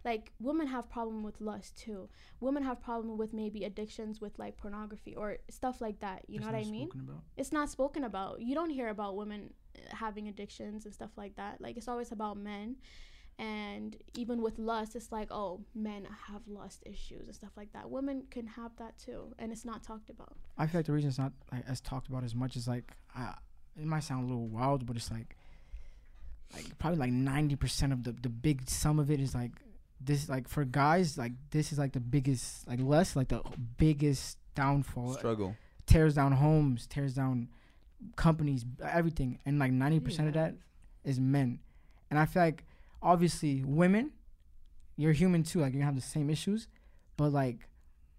problem with lust too. Women have problem with maybe addictions with like pornography or stuff like that. You know what I mean? It's not spoken about. You don't hear about women having addictions and stuff like that. Like it's always about men. And even with lust, it's like, oh, men have lust issues and stuff like that. Women can have that too, and it's not talked about. I feel like the reason it's not like as talked about as much as like it might sound a little wild, but it's like probably like 90% of the big sum of it is like this. Like for guys, like this is like the biggest, like less like the biggest downfall. struggle. Tears down homes, tears down companies, everything, and like 90% of that is men. And I feel like obviously women, you're human too, like you have the same issues, but like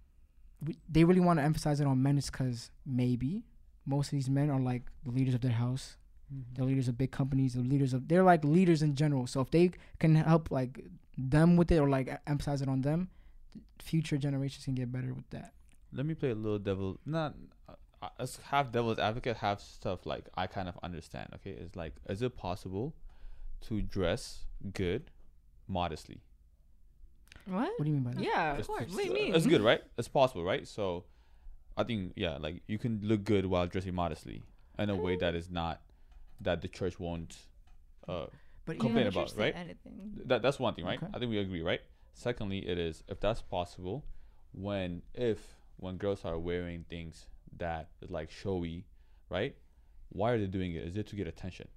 they really want to emphasize it on men is because maybe most of these men are like the leaders of their house, they're leaders of big companies, they're like leaders in general. So if they can help like them with it or like emphasize it on them, future generations can get better with that. Let me play a little devil, not half devil's advocate, half stuff like I kind of understand. Okay, it's like, is it possible to dress good modestly? What? What do you mean by that? Yeah, It's- of course. it's- What do you mean? It's good, right? It's possible, right? So I think, yeah, like you can look good while dressing modestly in a way that is not, that the church won't But complain Yeah, about, church say right? Anything. That's one thing, right? Okay. I think we agree, right? Secondly, it is, if that's possible, when girls are wearing things that is like showy, right? Why are they doing it? Is it to get attention?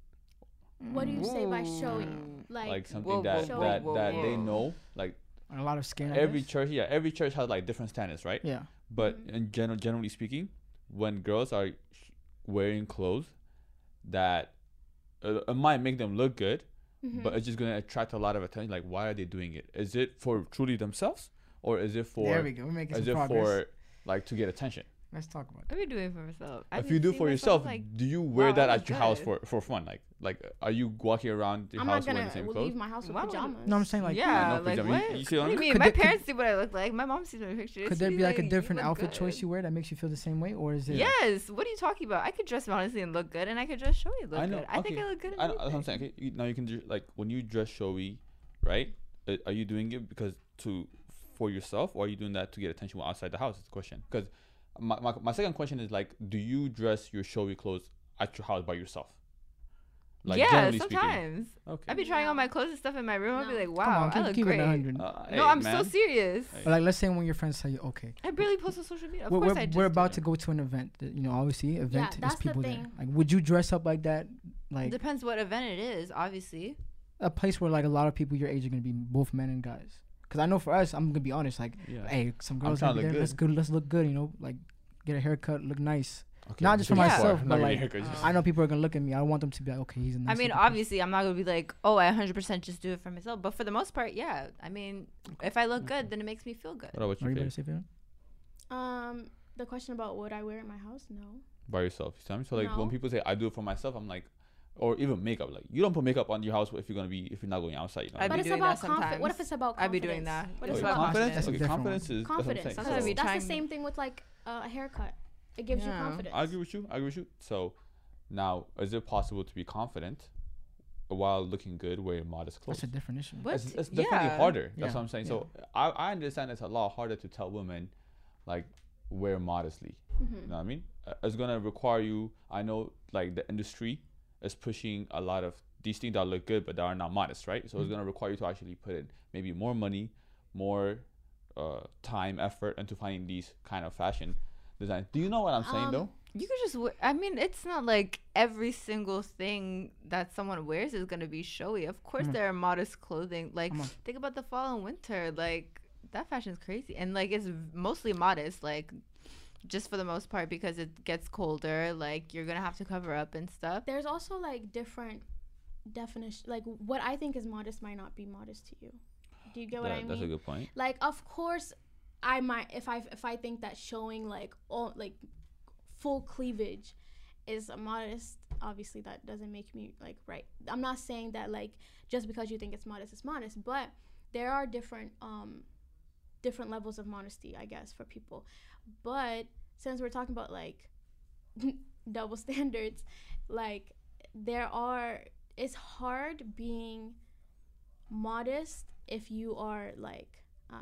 What do you say by showing? Like something whoa, that whoa, that whoa, that whoa. they know, like a lot of skin. I every guess. church has like different standards, right? Yeah. But in generally speaking, when girls are wearing clothes that it might make them look good, but it's just gonna attract a lot of attention. Like, why are they doing it? Is it for truly themselves, or is it for? There we go. We're making Is some it progress. for like to get attention? Let's talk about it. I be doing it for myself. I If be you do seeing for myself yourself, like, do you wear wow, that I at look your house good. for fun? Like are you walking around your I'm house not wearing the gonna same clothes? leave my house with Why would- pajamas. No, I'm saying like yeah, no like pajama. what? You see what What do I you mean? mean? Could My there- could- parents see what I look like. My mom sees my pictures. could there She's be like a "You different look outfit choice good." you wear that makes you feel the same way, or is it? Yes. What are you talking about? I could dress honestly and look good, and I could dress showy and look I know. good. I think okay. I look good. In I know, that's what I'm everything. saying. Okay, now you can do like when you dress showy, right? Are you doing it because for yourself, or are you doing that to get attention outside the house? Is the question. Because my second question is like, do you dress your showy clothes at your house by yourself? Like Yeah, generally speaking. sometimes. Okay. I'd be trying No. on my clothes and stuff in my room. I'd be No. like, Come wow, on, I look keep it great. 100. Hey, No, I'm man. so serious. Hey. But like, let's say when your friends tell you, okay, I barely post on social media. Of we're, course we're, I just we're do about it. to go to an event. Obviously, event that's is the people there. thing. Like, would you dress up like that? Like Depends what event it is, obviously. a place where like a lot of people your age are gonna be both men and guys. Because I know for us, I'm gonna be honest. Like, Yeah. hey, some girls trying gonna to be look there. Let's look good. You know, like get a haircut, look nice. Okay, Not just for Yeah. myself, Not but getting a like haircut, just- I know people are gonna look at me. I want them to be like, okay, he's a nice. I mean, looking person. obviously, I'm not gonna be like, oh, I 100% just do it for myself. But for the most part, yeah. I mean, if I look good, then it makes me feel good. What about Are you, you better Faith? say Faith? The question about would I wear it in my house? No. By yourself? You see what I mean? So like when No. people say I do it for myself, I'm like, or even makeup. Like you don't put makeup on your house if you're not going outside. You know? I'd but be it's doing about that confidence. What if sometimes. it's about I'd be confidence? doing that. What It's if Okay, it's about about confidence. That's a Okay, different confidence is confidence? That's what I'm Sometimes saying. we That's trying- the same thing with like a haircut. It gives you Yeah. confidence. I agree with you. I agree with you. So now, is it possible to be confident while looking good wearing modest clothes? That's a different issue. What? It's definitely Yeah. harder. That's Yeah, what I'm saying. yeah. So I understand it's a lot harder to tell women, like, wear modestly. Mm-hmm. You know what I mean? It's gonna require you. I know, like the industry is pushing a lot of these things that look good but that are not modest, right? So it's gonna require you to actually put in maybe more money, more time, effort into finding these kind of fashion designs. Do you know what I'm saying though? You could just wear, I mean, it's not like every single thing that someone wears is going to be showy. Of course, there are modest clothing. Like, Come on. think about the fall and winter. Like, that fashion is crazy. And, like, it's mostly modest, like, just for the most part because it gets colder. Like, you're going to have to cover up and stuff. There's also like different definition. Like what I think is modest might not be modest to you. Do you get what I mean? That's a good point. Like, of course, I might if I think that showing like all like full cleavage is modest. Obviously, that doesn't make me like right. I'm not saying that like just because you think it's modest, but there are different levels of modesty, I guess, for people. But since we're talking about like double standards, like it's hard being modest if you are like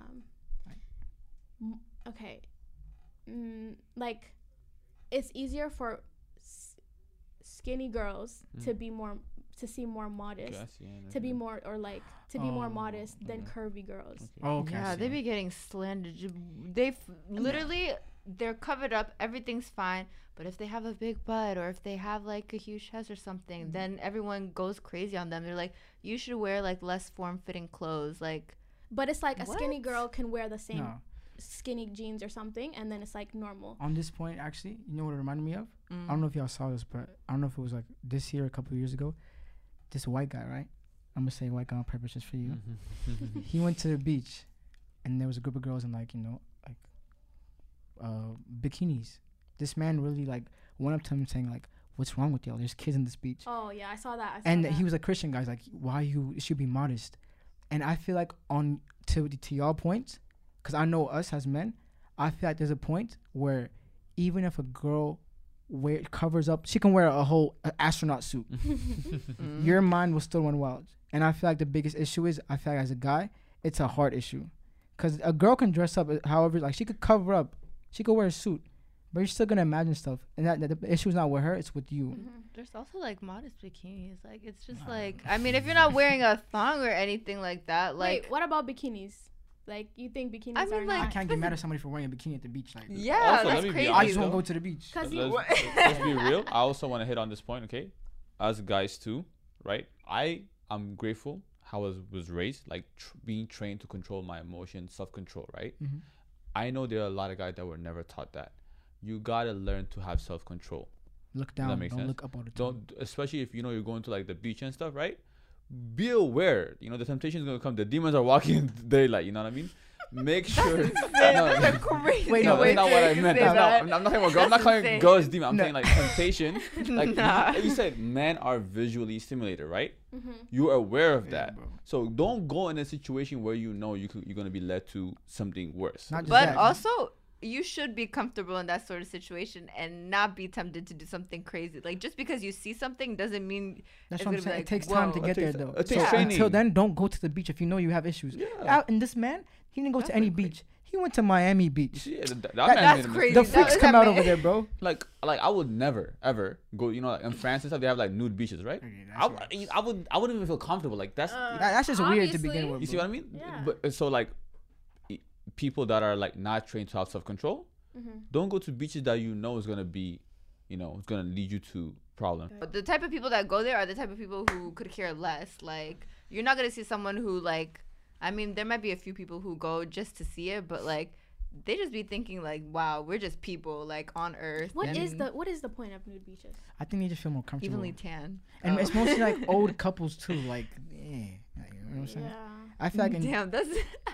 okay, like it's easier for skinny girls to seem more modest, to be more modest than curvy girls. Oh, okay. Yeah, they be getting slandered. They're covered up. Everything's fine. But if they have a big butt or if they have like a huge chest or something, then everyone goes crazy on them. They're like, you should wear like less form-fitting clothes. Like, But it's like a skinny What? girl can wear the same No. skinny jeans or something, and then it's like normal. On this point, actually, you know what it reminded me of? I don't know if y'all saw this, but I don't know if it was like this year, a couple of years ago. This white guy, right? I'm gonna say white guy on purpose just for you. He went to the beach, and there was a group of girls in like bikinis. This man really like went up to him saying like, "What's wrong with y'all? There's kids in this beach." Oh yeah, I saw that. And he was a Christian guy. He's like, "Why you should be modest?" And I feel like on to y'all points, because I know us as men, I feel like there's a point where even if a girl covers up, she can wear a whole astronaut suit. Your mind will still run wild. And I feel like the biggest issue is, I feel like as a guy, it's a heart issue. Because a girl can dress up however, like she could cover up, she could wear a suit, but you're still gonna imagine stuff. And that the issue is not with her, it's with you. there's also like modest bikinis. Like, it's just like, I mean, if you're not wearing a thong or anything like that, like, wait, what about bikinis? Like, you think bikinis I mean, are like, I not? can't get mad at somebody for wearing a bikini at the beach. Like, yeah, Also, let that's me be crazy. I honest, just won't though. go to the beach. Cause Let's be real. I also want to hit on this point, okay? As guys too, right? I'm grateful how I was raised, like being trained to control my emotions, self-control, right? Mm-hmm. I know there are a lot of guys that were never taught that. You gotta learn to have self-control. Look that down, don't make sense? look up all the time. Don't, especially if you know you're going to like the beach and stuff, right? Be aware. You know the temptation is gonna come. The demons are walking in daylight. You know what I mean? Make sure. That's a crazy Wait, No, way that's not what I to meant. say that. I'm not talking about girls. I'm not That's calling insane. girls demon. I'm No. saying like temptation. Like Nah. you said, men are visually stimulated, right? Mm-hmm. You're aware of Yeah, that. bro. So don't go in a situation where you know you're gonna be led to something worse. Not just But that. also, you should be comfortable in that sort of situation and not be tempted to do something crazy. Like, just because you see something doesn't mean That's it's what I'm gonna be saying. like, It takes time to whoa. get It there, takes- though. it takes So training. until then, don't go to the beach if you know you have issues. Yeah. And this man, he didn't go to That's any like crazy. beach. He went to Miami Beach. Yeah, that That- man That's made a crazy. The mistake. That freaks was come that out man. over there, bro. Like I would never ever go. You know, like in France and stuff, they have like nude beaches, right? I wouldn't even feel comfortable. Like that's That's just weird to begin Obviously. with. you see bro. what I mean? Yeah. But so like people that are like not trained to have self control, don't go to beaches that you know is gonna be, you know, it's gonna lead you to problem. But the type of people that go there are the type of people who could care less. Like, you're not gonna see someone who, like, I mean, there might be a few people who go just to see it, but like they just be thinking like, wow, we're just people like on Earth. What and is the point of nude beaches? I think they just feel more comfortable. evenly tan? And Oh. it's mostly like old couples too. Like, yeah, you know what I'm saying? Yeah. I feel like Damn, that's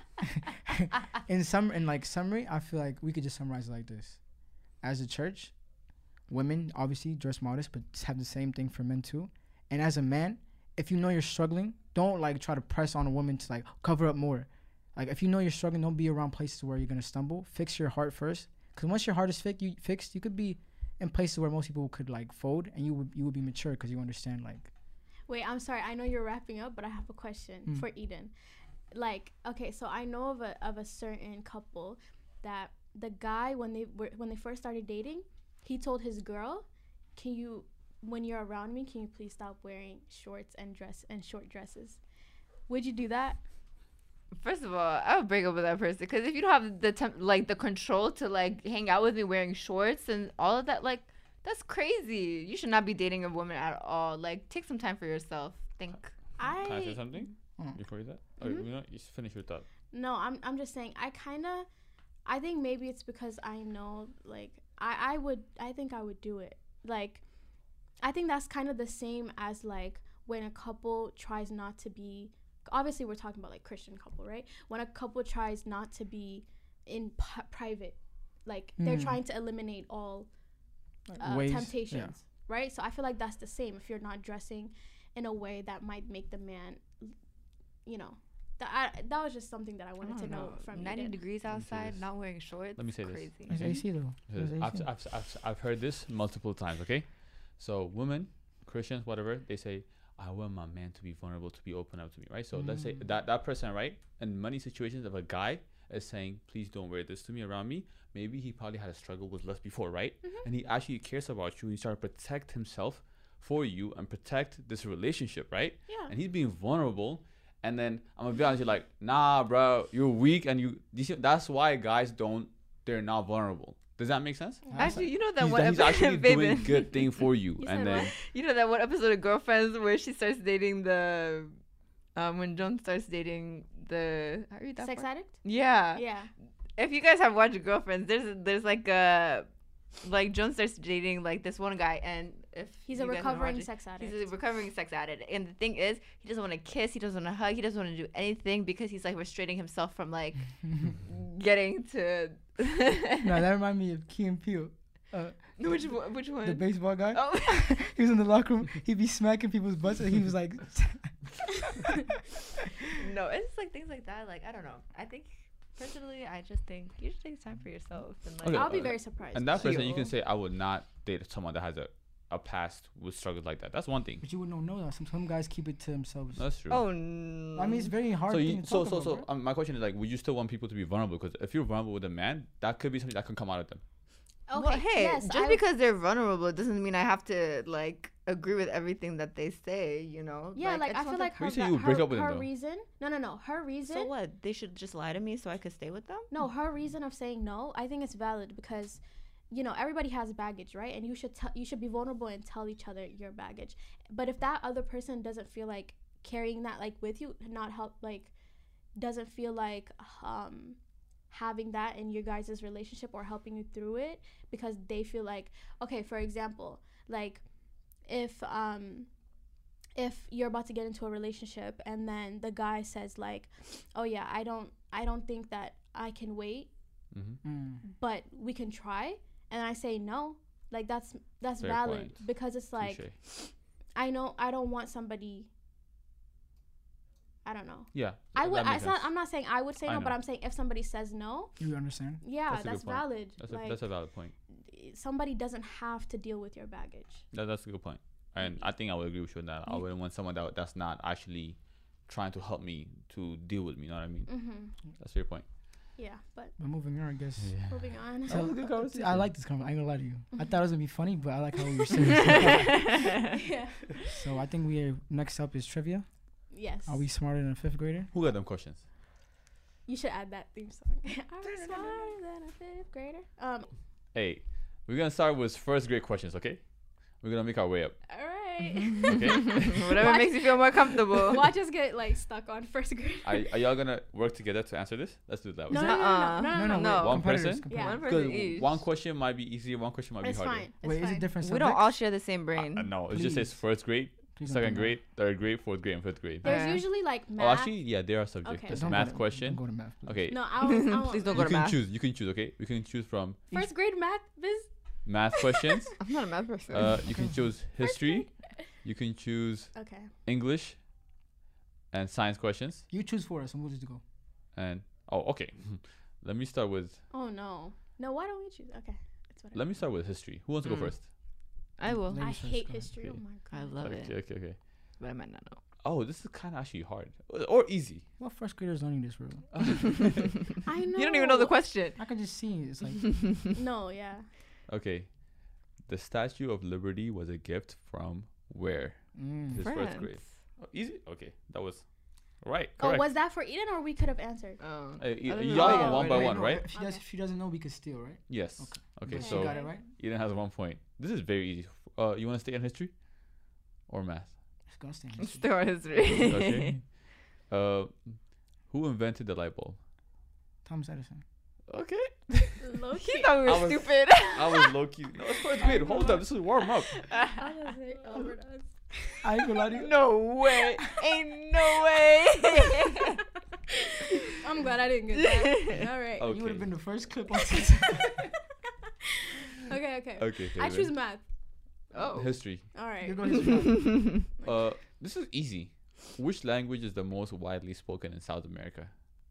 in summary, I feel like we could just summarize it like this: as a church, women obviously dress modest, but have the same thing for men too. And as a man, if you know you're struggling, don't like try to press on a woman to like cover up more. Like if you know you're struggling, don't be around places where you're gonna stumble. Fix your heart first, because once your heart is fixed, you could be in places where most people could like fold, and you would be mature because you understand like. Wait, I'm sorry. I know you're wrapping up, but I have a question for Eden. Like, okay, so I know of a certain couple that the guy when they first started dating, he told his girl, "Can you, when you're around me, can you please stop wearing shorts and short dresses?" Would you do that? First of all, I would break up with that person because if you don't have the control to like hang out with me wearing shorts and all of that, like that's crazy. You should not be dating a woman at all. Like, take some time for yourself. Think. Can I say something before you that? Oh, you know, you finish your thought. No, I'm just saying. I think maybe it's because I know, like, I think I would do it. Like, I think that's kind of the same as like when a couple tries not to be. Obviously, we're talking about like Christian couple, right? When a couple tries not to be in private, like they're trying to eliminate all Ways, temptations, right? So I feel like that's the same. If you're not dressing in a way that might make the man, you know, that was just something that I wanted to know from 90 Eden. degrees outside, not wearing shorts. Let me say crazy. this. It's AC though. It's AC. I've heard this multiple times. Okay, so women, Christians, whatever, they say, I want my man to be vulnerable, to be open up to me, right? So let's say that person, right? In many situations, if a guy is saying, please don't wear this to me around me, maybe he probably had a struggle with lust before, right? And he actually cares about you. He started to protect himself for you and protect this relationship, right? Yeah. And he's being vulnerable. And then I'm gonna be honest, you're like, nah, bro, you're weak, and you see, that's why guys they're not vulnerable. Does that make sense? Actually, you know that He's actually doing good thing for you, You and said then what? You know that one episode of Girlfriends where she starts dating the when Joan starts dating the how read that Sex part? addict? Yeah. Yeah. If you guys have watched Girlfriends, there's like Joan starts dating like this one guy, and if He's you a guys haven't recovering watched it, sex addict. He's a recovering sex addict, and the thing is, he doesn't want to kiss, he doesn't want to hug, he doesn't want to do anything because he's like restraining himself from like getting to. No, that reminded me of Key and Peele. Which one? The baseball guy. Oh. He was in the locker room. He'd be smacking people's butts, and he was like, No, it's like things like that. Like I don't know. I think personally, I just think you should take time for yourself. And like, Okay. I'll be very surprised. and that person, you can Heal. say, I would not date someone that has a past with struggles like that. That's one thing. but you wouldn't know that. Some guys keep it to themselves. That's true. oh no. I mean, it's very hard. So thing to talk about, bro. my question is like, would you still want people to be vulnerable? Because if you're vulnerable with a man, that could be something that can come out of them. Okay. Well, hey, yes, just because they're vulnerable doesn't mean I have to like agree with everything that they say. You know. Yeah, like I just feel want like When her, you say you would break up with him, her though. reason. No. Her reason. So what? They should just lie to me so I could stay with them. No, her reason of saying no, I think it's valid because, you know, everybody has baggage, right? And you should be vulnerable and tell each other your baggage. But if that other person doesn't feel like carrying that like with you, not help like, doesn't feel like having that in your guys' relationship or helping you through it because they feel like, okay, for example, like if you're about to get into a relationship and then the guy says like, oh yeah, I don't think that I can wait, but we can try, and I say no, like that's Fair valid point. because it's like, Touche. I know I don't want somebody, I don't know. Yeah. I would. that makes sense. I'm not saying I would say I no, but know. I'm saying if somebody says no, You understand? yeah, That's a that's good point. valid. That's a valid point. Somebody doesn't have to deal with your baggage. That's a good point. And I think I would agree with you on that. I wouldn't want someone that's not actually trying to help me to deal with me. You know what I mean? That's your point. Yeah, but But moving on, I guess. moving on. That was a good conversation. I like this conversation. I ain't gonna lie to you. I thought it was gonna be funny, but I like how we were serious. Yeah. So I think we are next up is trivia. Yes. Are we smarter than a fifth grader? Who got them questions? You should add that theme song. I'm smarter than a fifth grader. Hey, we're gonna start with first grade questions, okay? We're gonna make our way up. All right. right. Okay. Whatever Watch- makes you feel more comfortable. Watch us get like stuck on first grade. Are y'all gonna work together to answer this? Let's do it that way. No, no, no, Uh-uh. no, no, no, No, no. wait, One competitors, person? Yeah. One Because person each. one question might be easier, one question might be It's harder. fine. It's Wait, fine. is it different We don't all subjects? share the same brain. No, it just says Please. first grade, Please don't second do that. grade, third grade, fourth grade, and fifth grade. There's Yeah. usually like math. Oh, actually, yeah, there are subjects. Okay. There's Don't math go to- question. Don't go to math. please. Okay, No, I won't. Please don't you go to can math. choose. You can choose. Okay, we can choose from First grade math, biz. math questions. I'm not a math person. You can choose history. You can choose Okay. English, and science questions. You choose for us, and we'll just go. And okay, let me start with Oh no. No, why don't we choose? Okay. It's whatever. let me start with history. Who wants to go Mm. first? I will. Ladies I first, hate go ahead. history. Okay. Oh my god. I love Okay, it, okay. but I might not know. Oh, this is kind of actually hard or easy. What first graders learning this, bro? I know. You don't even know the question. I can just see it. It's like No, yeah. Okay, the Statue of Liberty was a gift from where? This is first grade. Oh, easy. Okay, that was right. Oh, Correct. was that for Eden or we could have answered? Oh. Hey, I don't y'all know. go one by Wait, one, no, right? If she doesn't know, we could steal, right? Yes. Okay, But she so got it right. Eden has 1 point. This is very easy. You want to stay in history or math? Let's go stay in history. Still history. Okay. Who invented the light bulb? Thomas Edison. Okay. Low He key. thought we I were was- stupid. I was low key. No, it's first grade. Hold up. This is warm up. I was like, Albert Einstein. I ain't gonna lie to you. No way. Ain't no way. I'm glad I didn't get that. All right. Okay. You would have been the first clip on TikTok. Okay, okay. Okay. I choose math. Oh. history. All right. You're going history. This is easy. Which language is the most widely spoken in South America?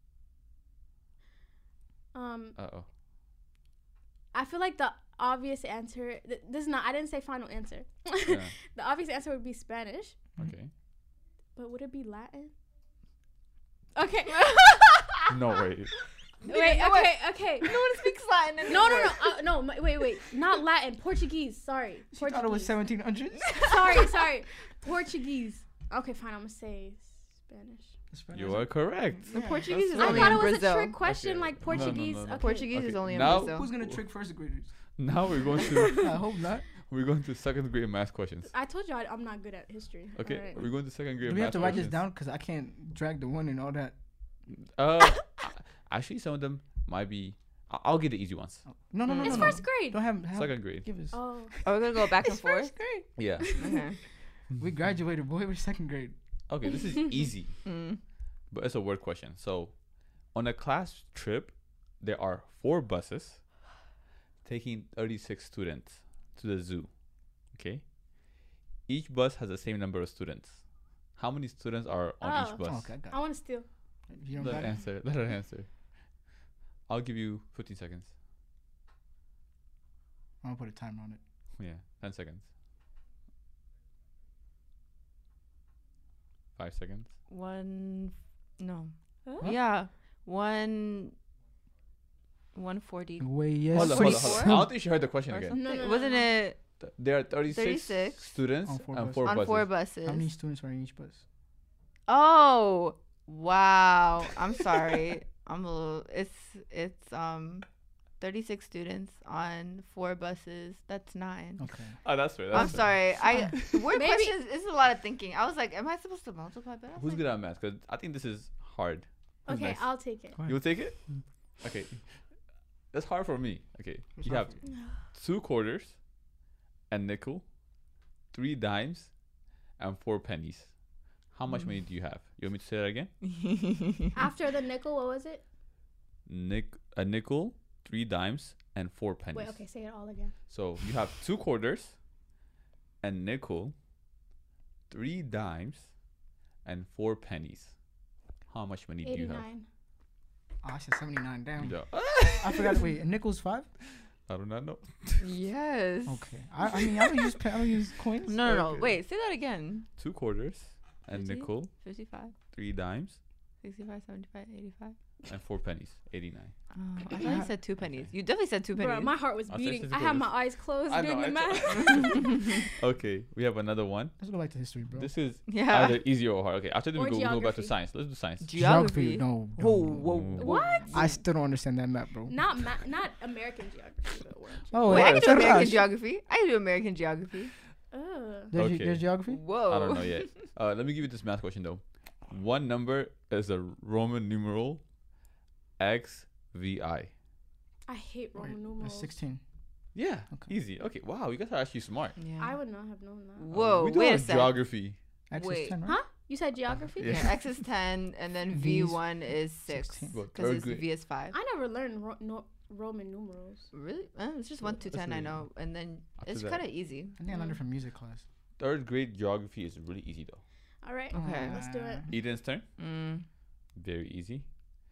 Uh-oh. I feel like the obvious answer. This is not. I didn't say final answer. Yeah. The obvious answer would be Spanish, Okay. but would it be Latin? Okay. No, wait. Wait. No, Okay. Okay. No one speaks Latin No, anymore. no. Wait. Not Latin. Portuguese. Sorry. She thought it was Portuguese. 1700s. Sorry. Portuguese. Okay, fine. I'm gonna say Spanish. You are correct. The Yeah. Portuguese is That's I only thought in it was Brazil. a trick question, Okay. like No, no, Portuguese. no, no. Okay. Portuguese is Okay, only in now- Brazil. Who's gonna trick first graders? Now we're going to I hope not. we're going to second grade math questions. I told you I'm not good at history. Okay, All right. we're going to second grade Do we math have to write this questions. down? Because I can't drag the one and all that. Actually, some of them might be. I'll get the easy ones. No, no, no, It's no. first grade. Don't have Second grade. Give us. Oh. Are we gonna go back and It's forth? first grade. Yeah. Okay. We graduated, boy. We're second grade. Okay, this is easy, Mm. but it's a word question. So, on a class trip, there are 4 buses taking 36 students to the zoo. Okay. Each bus has the same number of students. How many students are on Oh. each bus? Oh, okay, I got I want to steal. it. You don't Let got her it? answer. Let her answer. I'll give you 15 seconds. I'm gonna put a timer on it. Yeah, 10 seconds. 5 seconds. No. Huh? Yeah. 140. Wait, yes. Hold on, hold on, hold on. I don't think she heard the question Or again. something. No, no, Wasn't no. it There are 36, 36 students on 4 and buses. 4 on buses. 4 buses? How many students are in each bus? Oh, wow. I'm sorry. I'm a little. It's 36 students on 4 buses. That's 9. Okay. Oh, that's fair. I'm That's fair. sorry. Word Maybe- questions is a lot of thinking. I was like, am I supposed to multiply by that? Who's good at math? Because I think this is hard. Who's Okay, next? I'll take it. Go ahead. You'll take it? Okay. That's hard for me. Okay. What's You hard have for you? 2 quarters, a nickel, 3 dimes, and 4 pennies. How much money do you have? You want me to say that again? After the nickel, what was it? A nickel, 3 dimes, and 4 pennies. Wait, okay, say it all again. So you have 2 quarters, a nickel, 3 dimes, and 4 pennies. How much money do you have? 89. Oh, I said 79. Damn. Yeah. I forgot. Wait, a nickel's 5? I do not know. Yes. Okay. I mean, I don't use I don't use coins. No. Okay. Wait, say that again. 2 quarters, a 50? nickel, 55, 3 dimes, 65, 75, 85. and 4 pennies. 89. Oh, I thought you said 2 pennies. You definitely said 2 pennies. Bro, my heart was I'll say beating. 50 I had my quarters. eyes closed I doing know, the I math. Okay, we have another one. Let's go back to history, bro. This is Yeah. either easy or hard. Okay, after this Or we go back to geography. science. Let's do science. Geography. No. Whoa. What? I still don't understand that map, bro. Not American geography, but world Oh, Wait, I yeah, can do shut American up. geography. I can do American geography. There's, Okay. there's geography. Whoa. I don't know yet. Let me give you this math question though. One number is a Roman numeral XVI. I hate Roman That's numerals. 16. Yeah, Okay. easy. Okay, wow, you guys are actually smart. Yeah. I would not have known that. Whoa. we do Wait a have sec. geography. X Wait. is 10, right? Huh? You said geography? Yeah. Yeah, X is 10, and then V's V1 is 6. 16. Well, Because third grade. V is 5. I never learned Roman numerals. Really? It's just So 1 to that's 10, I really- know. And then After it's that- kind of easy. I think I learned it from music class. Third grade geography is really easy though. All right. Okay. Let's do it. Eden's turn. Mm. Very easy.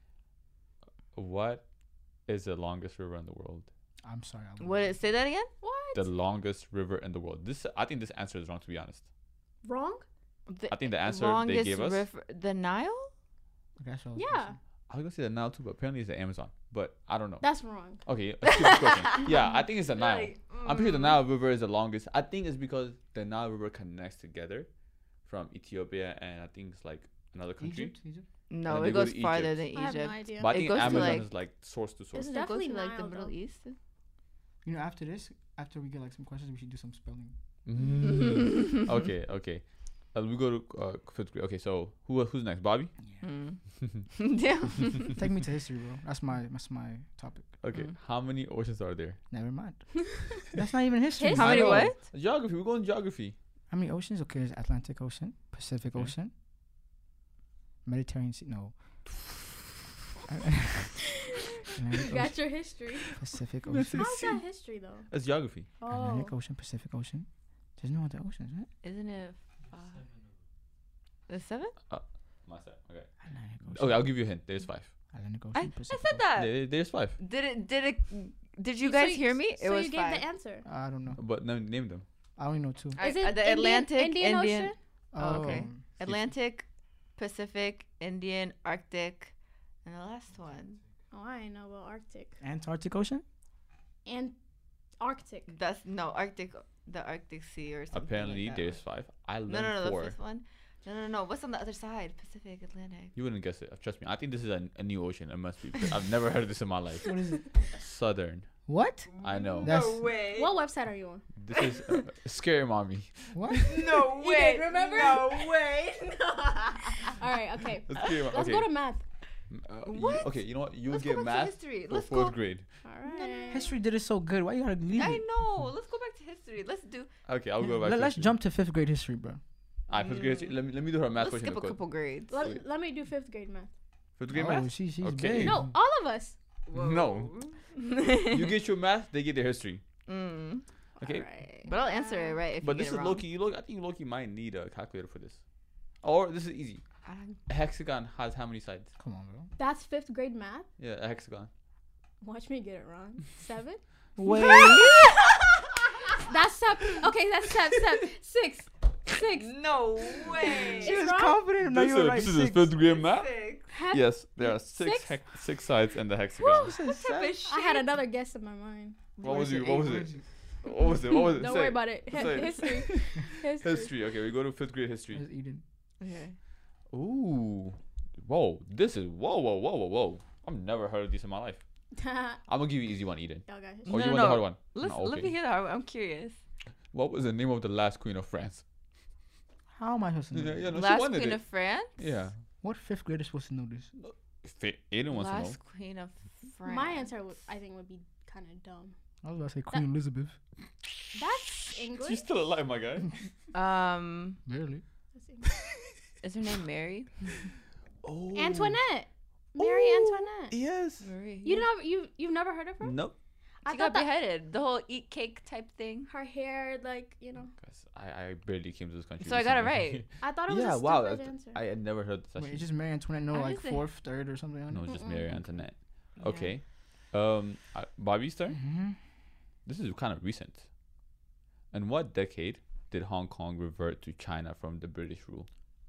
What is the longest river in the world? I'm sorry. I What? Say that again? What? The longest river in the world. I think this answer is wrong, to be honest. Wrong? I think the answer they longest gave us. river, the Nile? Okay, so Yeah. I was gonna say the Nile too, but apparently it's the Amazon. But I don't know. That's wrong. Okay, let's skip this question. Yeah, I think it's the Nile. Like, I'm pretty sure the Nile River is the longest. I think it's because the Nile River connects together from Ethiopia and I think it's like another country. Egypt. No, And it they go goes to farther Egypt. than I have no Egypt. idea. But I It think goes to, Amazon like- is like source to source. It's Doesn't it go to definitely like the Nile, Middle though. East? You know, after this, after we get like some questions, we should do some spelling. Okay, okay. We go to fifth grade. Okay, so who's next? Bobby? Mm. Damn. Take me to history, bro. That's my topic. Okay. Mm. How many oceans are there? Never mind. That's not even history. How I many know. what? Geography. We're going geography. How many oceans? Okay, there's Atlantic Ocean, Pacific Okay. Ocean, Mediterranean Sea. No. Atlantic You got your history. Pacific Ocean. How's that history though? That's geography. Oh. Atlantic Ocean, Pacific Ocean. There's no other oceans, right? Isn't it 5? The 7? My side. Okay. Atlantic Ocean. Okay, I'll give you a hint. There's 5. Atlantic Ocean, I Pacific said that. There's 5. Did you So guys hear me? It So was you gave 5. the answer. I don't know. But name them. I only know 2. Is it the Atlantic, Indian Ocean? Oh, okay. Um, Atlantic, Pacific, Indian, Arctic, and the last one. Oh, I know about Arctic. Antarctic Ocean? And Arctic. That's no Arctic, the Arctic Sea or something. Apparently, like that. there's 5. I learned No, 4. the 5th one. No. What's on the other side? Pacific, Atlantic. You wouldn't guess it. Trust me. I think this is a new ocean. It must be. I've never heard of this in my life. What is it? Southern. What? I know. That's- way. What website are you on? This is Scary Mommy. What? No You did, remember? No way. All right, okay. Scary Mommy. Let's go to math. What? Okay, you know what? You'll Let's get go back to math history. for Let's 4th go. grade. All right. History did it so good. Why you gotta leave I it? know. Let's go back to history. Let's do. Okay, I'll go back. to Let's history. jump to 5th grade history, bro. Alright, 5th grade history. Let me do her math Let's question. skip a real quick. couple grades. Let me do 5th grade math. 5th grade Oh, math? she's Okay. big. No, all of us. No. You get your math, they get their history. Mm. Okay. All right. But I'll answer it right if But you this get is it low wrong. key. I think low key might need a calculator for this. Or this is easy. A hexagon has how many sides? Come on, bro. That's 5th grade math. Yeah, a hexagon. Watch me get it wrong. 7. Wait. That's seven. Okay, that's seven. 6. 6. No way. She It's was wrong? confident. No, you were right. This is a 6. 5th grade math. Hep- Yes, there are Six? six sides in the hexagon. She said seven. I had another guess in my mind. What was it? What What was it? What was it? What was it? Don't Say worry it. about it. Say it. History. History. History. Okay, we go to 5th grade history. It's Eden. Okay. Ooh. Whoa. This is whoa. I've never heard of this in my life. Y'all I'm gonna give you easy one, Eden. got Or history. you No, want no. the hard one? Let's No, let okay. me hear that. I'm curious. What was the name of the last queen of France? How am I supposed to know? Yeah, no, she Last wanted Queen it. of France. Yeah. What 5th grader is supposed to know this? Aiden wants to know. Last Queen of France. My answer, I think, would be kind of dumb. I was about to say Queen Elizabeth. That's English. She's still alive, my guy. Barely. That's English. Is her name Mary? Oh. Antoinette. Mary Antoinette. Yes. Mary. You've never heard of her? Nope. I She thought got that beheaded. The whole eat cake type thing. her hair, like, you know. Guys, I barely came to this country. So I got it recently. right. I thought it was Yeah, a wow. stupid answer. I had never heard this. Wait, it's just Mary Antoinette. No, I like just say- 4th, 3rd, or something on No, it. just Mm-mm. Mary Antoinette. Yeah. Okay. Bobby's turn. Mm-hmm. This is kind of recent. In what decade did Hong Kong revert to China from the British rule?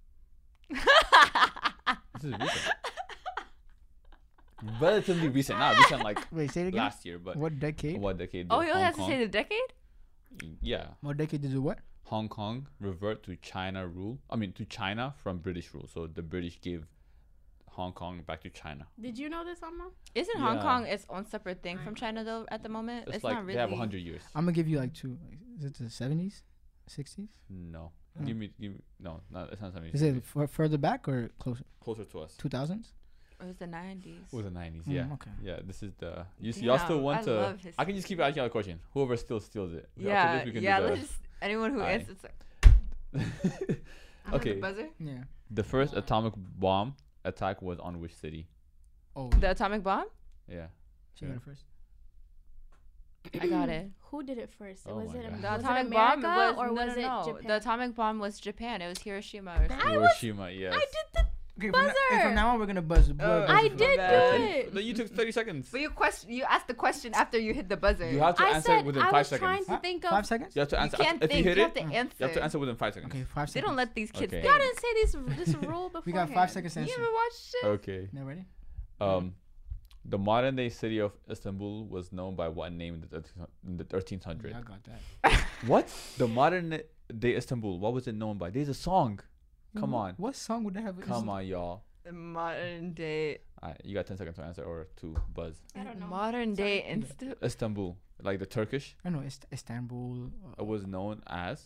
This is recent. Relatively recent. Not recent like Wait, say it again. last year, but What decade? what decade did Oh, you only Hong have to Kong? say the decade? Yeah. What decade did it what? Hong Kong revert to China rule. I mean, to China from British rule. So the British gave Hong Kong back to China. Did you know this, Alma? Isn't Hong Yeah. Kong its own separate thing from China though at the moment? It's, It's like not really. they have 100 years. I'm gonna give you like 2. Is it the 70s? 60s? No. Mm. Give me. No, it's not 70s. Is it further back or closer? Closer to us? 2000s? It was the 90s. It was the 90s. Yeah. Okay. Yeah. This is the. Y'all still Damn, want I to? love I can just keep asking you a question. Whoever still steals it. After Yeah, this, we can yeah. do the- Let's just anyone who Aye. answers. Okay. The buzzer. Yeah. The first atomic bomb attack was on which city? Oh, The atomic bomb. Yeah. she got it first. I got it. Who did it first? Oh was my it God. The was it atomic bomb America was or no, was no, it no. Japan? The atomic bomb was Japan. It was Hiroshima. Or something. Hiroshima. Yes. I did the Okay, buzzer. from now on, we're going to buzz. Oh. I did do bad. it. Then you took 30 seconds. But you asked the question after you hit the buzzer. You have to I answer said within I 5 was seconds. trying to think of. 5 seconds? You have to You answer. can't If think. you hit You have it, to you answer. have to answer within 5 seconds. Okay, 5 seconds. They don't let these kids Okay. think. Y'all didn't say this rule before. We got 5 seconds to You answer. ever watched it? Okay. Now ready? The modern day city of Istanbul was known by what name in the 1300s? Yeah, I got that. What? The modern day Istanbul. What was it known by? There's a song. Come on. What song would that have? Come on, y'all. The modern day. You got 10 seconds to answer or to buzz. I don't know. Modern day Insta. Istanbul, like the Turkish, I know, Istanbul. it was known as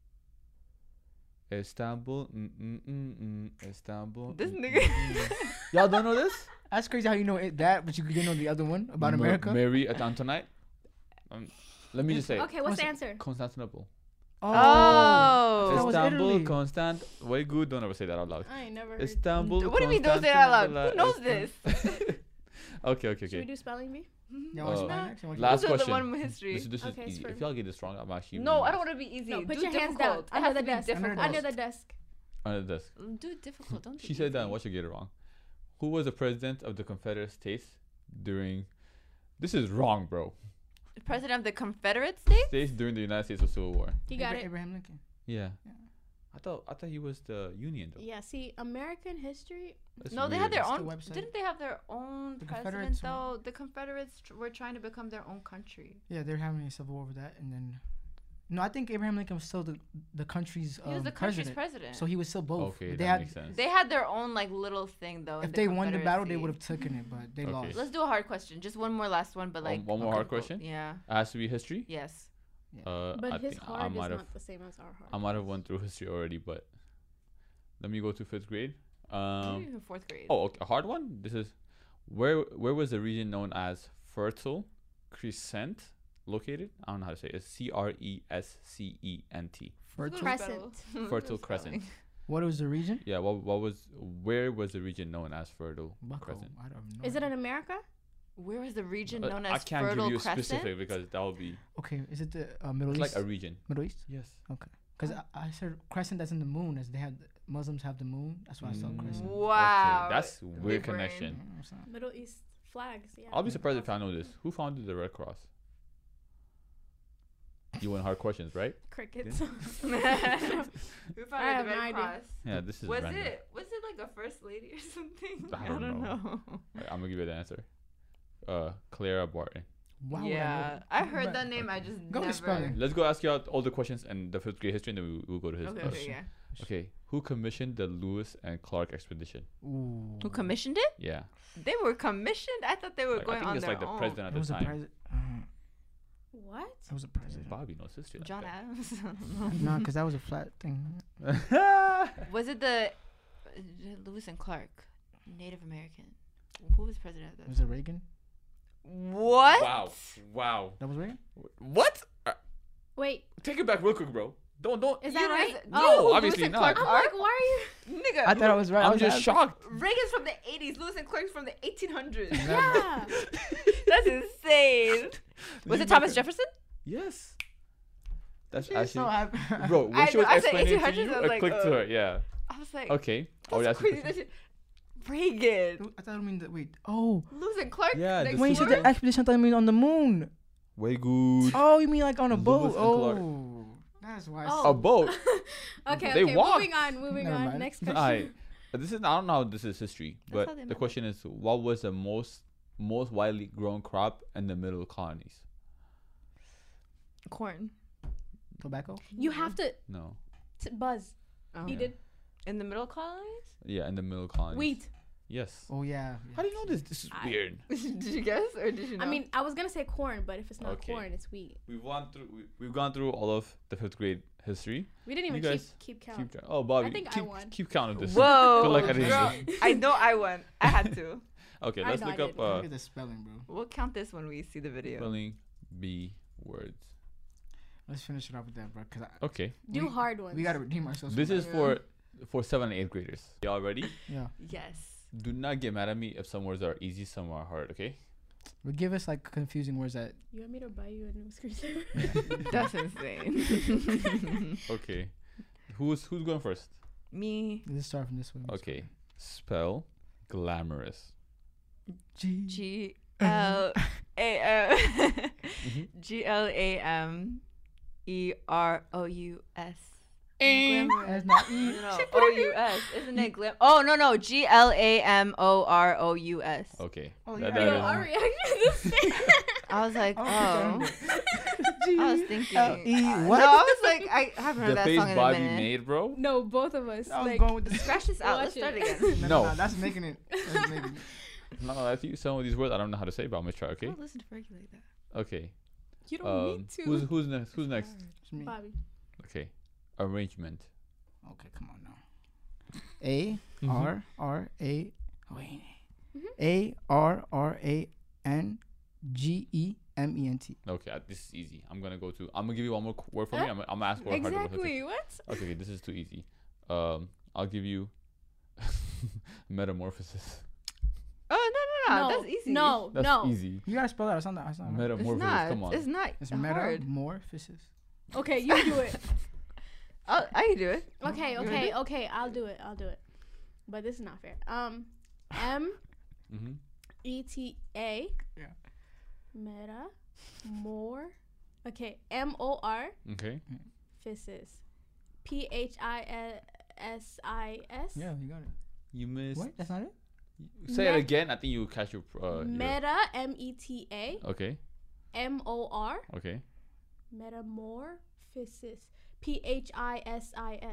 Istanbul. Istanbul. This nigga. Y'all don't know this? That's crazy how you know that, but you didn't know the other one about America. Mary Antoinette. Let me just say. Okay, what's the answer? Constantinople. Oh. Oh. That was Istanbul, Italy. Constant. Way good. Don't ever say that out loud. I ain't never heard. Istanbul. What do you mean don't say it out loud? Who knows this? Okay. Should we do spelling bee? Yeah, what's Uh, mine next? I want you- Last Those are the question. one with history. This is Okay, it's easy. for If me. y'all get this wrong, I'm actually. No, I don't want to be easy. No, put Do your hands down difficult. It under has the to be desk. difficult. Under the desk. Under this. Do it difficult. Don't. She said that. Watch you get it wrong. Who was the president of the Confederate States during? This is wrong, bro. President of the Confederate States. States during the United States Civil War. You got it. Abraham Lincoln. Yeah. Yeah. I thought he was the Union though. Yeah. See, American history. That's No, they had their That's the own. website. Didn't they have their own The president Confederates though? The Confederates were trying to become their own country. Yeah, they're having a civil war over that, and then. No, I think Abraham Lincoln was still the country's He was the country's president. president. So he was still both. Okay, But that they had, makes sense. They had their own like little thing though. in if the they won the battle, they Confederacy. would have taken it, but they Okay. lost. Let's do a hard question. Just one more last one, but like One more okay, hard cool. question. yeah. It has to be history. Yes. But I his think hard I is might have not the same as our hard. I might have went through history already, but let me go to 5th grade. Maybe even 4th grade. Oh, okay, a hard one. This is where was the region known as Fertile Crescent located? I don't know how to say it. It's Crescent. Fertile. Crescent. Fertile Crescent. What was the region? Yeah. Where was the region known as Fertile Bucko. Crescent? I don't know. Is it in America? Where is the region known as I can't Fertile give you a Crescent? specific because that would be Okay, is it the Middle it's East? like a region. Middle East? Yes. Because I said crescent that's in the moon, as they have Muslims have the moon. That's why I saw crescent. Wow. Okay, that's weird Big brain. connection. You know what I'm saying? Middle East flags. Yeah. I'll be surprised if I know this. Who founded the Red Cross? You want hard questions, right? Crickets. Who I founded have the no Red idea. Cross? Yeah, this is Was random. it like a first lady or something? I don't know. I'm gonna give you the answer. Clara Barton. Why would I know Yeah, that? I heard But- that name. I just Go to never. spelling. Let's go ask you out all the questions and the 5th grade history, and then we'll go to his. Okay, Oh, okay, shit. yeah. Okay. Who commissioned the Lewis and Clark expedition? Ooh. Who commissioned it? Yeah. They were commissioned. I thought they were Like, I going think on it's their like the own. president It at the was a time. president. What? It was a president. Bobby knows history. John like Adams. I don't No, because that was a flat thing. that. know. Was it the Lewis and Clark, Native American? Who was president of that? Was it Reagan? What? Wow. That was Reagan? What? Wait, Take it back real quick, bro. Don't. is You that know, right? is- No, you know who obviously Lewis and not. Clark I'm are? like, why are you? Nigga, I thought I was right. I I'm was just asking. shocked. Reagan's from the 80s. Lewis and Clark's from the 1800s. Yeah. That's insane. Was it Thomas Jefferson? Yes. That's She's so actually, happy. bro. When I she was know, I said explaining it to 1800s, you, I was I like, clicked to her. Yeah. I was like, Okay. that's that's crazy. That shit. Reagan. I thought I mean wait. Oh, Lewis and Clark. Yeah, next the when you said door? the expedition, I thought you mean on the moon. Way good. Oh, you mean like on a Lewis boat? and Clark. Oh, that's why. I Oh. said- A boat. Okay, They okay. walked. Moving Never on. mind. Next question. Alright. This is I don't know how this is history, That's how but they the met. question is what was the most widely grown crop in the middle colonies? Corn. Tobacco. You have to No. buzz. Oh. He Yeah. did In the middle colonies? Yeah, in the middle colonies. wheat. Yes. Oh yeah. How do you know this? This is I- weird. Did you guess or did you know? I mean, I was gonna say corn, but if it's not Okay. corn, it's wheat. We've gone through all of the 5th grade history. We didn't You even guys keep count. Keep track. Oh, Bobby, I think I keep, won. keep count of this. whoa, Good luck at it. girl, I know I won. I had to. Okay, I let's know I look up did. Look at the spelling, bro. We'll count this when we see the video. spelling B words. Let's finish it off with that, bro. Cause Okay, Do We- hard ones. we gotta redeem ourselves. this from is that. for 7th and 8th graders. Y'all ready? Yeah. Yes. Do not get mad at me if some words are easy, some are hard. Okay. But give us like confusing words that. You want me to buy you a new screensaver? That's insane. Okay. Who's going first? Me. Let's start from this one. Okay. Spell glamorous. G. GLAMEROUS. That's not E. No, OUS. Isn't it glam? Oh, no. GLAMOROUS. Okay. Oh, That- yeah. that Yo, is- our reaction is the same. I was like, Oh, I was thinking. G-L-E, No, what? I was like, I haven't heard the that face song in a Bobby minute. made, bro. No, both of us. I was Like, going with the. Scratch this out. Let's Watch start it. again. No. That's making it. That's making it. No, I think some of these words I don't know how to say, but I'm gonna try. Okay. Don't listen to Fergie like that. Okay. you don't need to. Who's next? Who's next? It's me. Bobby. Okay. Arrangement. Okay, come on now. A Mhm. R R A. Wait. Mhm. A R R A N G E M E N T. Okay, this is easy. I'm gonna give you one more word for me. I'm gonna ask for a harder word. Exactly. What? Okay, this is too easy. I'll give you metamorphosis. Oh, no. That's easy. No, That's no. easy. You gotta spell that. It's not that. It's not. That. It's Metamorphosis. not. Come on. It's not It's hard. metamorphosis. Okay, you do it. I can do it. Okay, You wanna okay, do it? okay. I'll do it. But this is not fair. M Mm-hmm. E T A. Yeah. Meta. More. Okay. MOR. Okay. Physis. PHISIS. Yeah, you got it. You missed. What? That's not it. Say it Me- again. I think you catch your. Meta. META. Okay. MOR. Okay. Metamorphosis. PHISIS.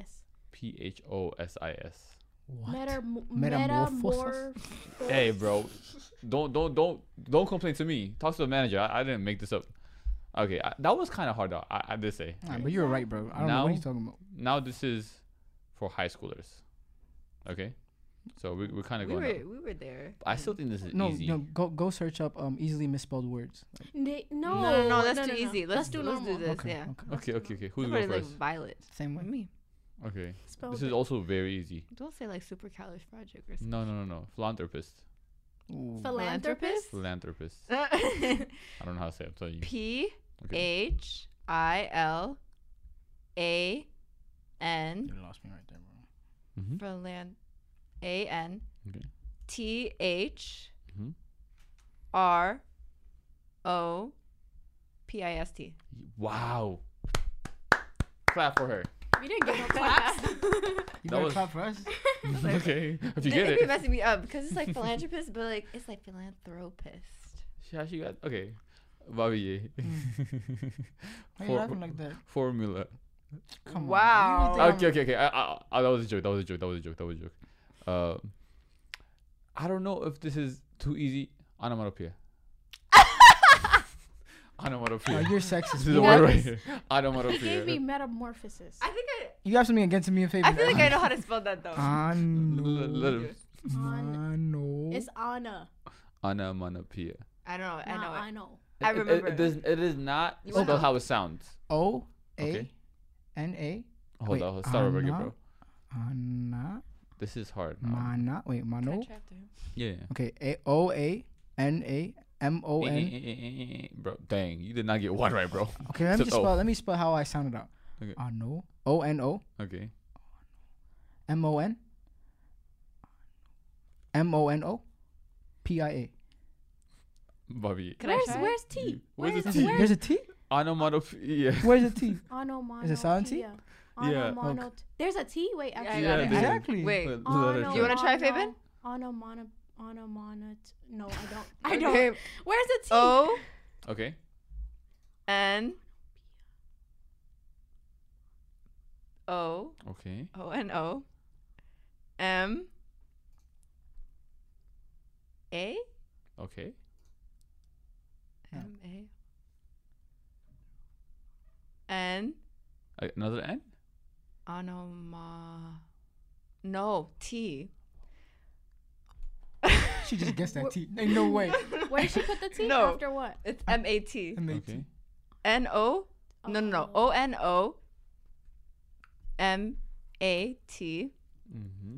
PHOSIS. What? Metamorphosis? Hey, bro. Don't complain to me. Talk to the manager. I didn't make this up. Okay, that was kind of hard though. I did say. Nah, Okay. but you were right, bro. I don't know Now- what he's talking about. Now this is for high schoolers. Okay, so we're kind of We going. up. were there. I still think this is No, easy. no. Go search up easily misspelled words. No, No, that's no, too no. easy. Let's do normal. this. Okay. Yeah. Okay. Okay. Who's Somebody going like first? Violet. Same way. Me. Okay, Spell this it. is also very easy. Don't say like supercalifragilistic or something. No. Philanthropist. Ooh. Philanthropist. Philanthropist. I don't know how to say it. I'm telling you. P Okay. H I L A N You lost me right there, bro. Mm-hmm. Philan A N Okay. T H Mhm. R O P I S T. Wow. Clap for her. We didn't get no claps. You That got a was- clap for us? Okay, if you get It'd be it. messing me up because it's like philanthropist, but like it's like philanthropist. She got okay. Bobby. Why are you laughing like that? Formula. Come Wow. on. Okay. That was a joke. That was a joke. I don't know if this is too easy. Onomatopoeia. No, Onomatopoeia. you're This sexist. is the You word got- right here. He gave me Onomatopoeia. metamorphosis. I think You have something against me in favor. I feel like I know how to spell that though. Let Ano. him- Ano. It's Anna. Onomatopoeia. I know it. I know it. I know. I remember. It is not You wanna spelled know? how it sounds. O A Okay. N A. Hold Wait, on. Start over again, Anna? bro. Ana. This is hard. Mana. Wait, Can I Mano. try after him? Yeah. Okay. O A N A M O N. Bro, dang, you did not get one right, bro. Okay, let me So- just spell. Let me spell how I sounded out. Okay. Ano. O N O Okay. M O N. M-O-N-O P-I-A. Bobby. Can I try? Where's T? Where's the Where's- T? where's- There's a T? Onomatopoeia. Where's the T? Onomatopoeia. Is it silent T? Yeah. There's a T? Wait, Yeah, I actually. got it. Yeah. Exactly. Wait. Let her Ono- You wanna try, ono- Fabian? Onomonot. No, I don't. I don't. Okay. Where's the T? O Okay. N O Okay. O N O M A. Okay. M-A. N. Another N? No, T. She just guessed that T. Ain't no way. Where did she put the T? No. After what? It's M-A-T. Okay. N-O. No. Oh. O-N-O-M-A-T. Mm-hmm.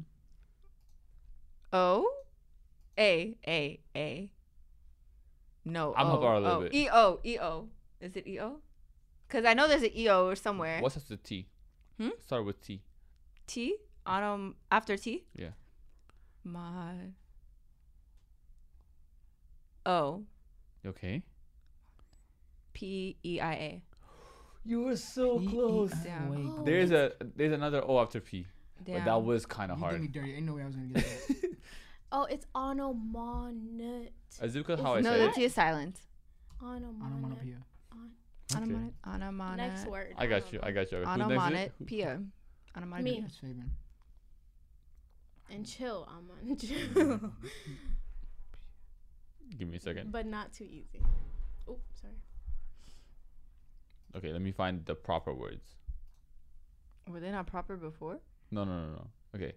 O-A. No. I'm help out a little bit. E-O. Is it E-O? Because I know there's an E-O or somewhere. What's after T? Start with T. T? After T? Yeah. O. Okay. P-E-I-A. You were so close. Damn. Way Oh. There's another O after P, but that was kind of You did me hard. dirty. Ain't no way I was gonna get that. Oh, it's onomatopoeia. Is it because how I No, said the it? T is silent. Onomatopoeia. Okay. Onomatopoeia. Next word. I got you. Who's next? Onomatopoeia. Onomatopoeia. Me. That's Fabian. And chill, Aman. Chill. Give me a second. But not too easy. Oh, sorry. Okay, let me find the proper words. Were they not proper before? No. Okay.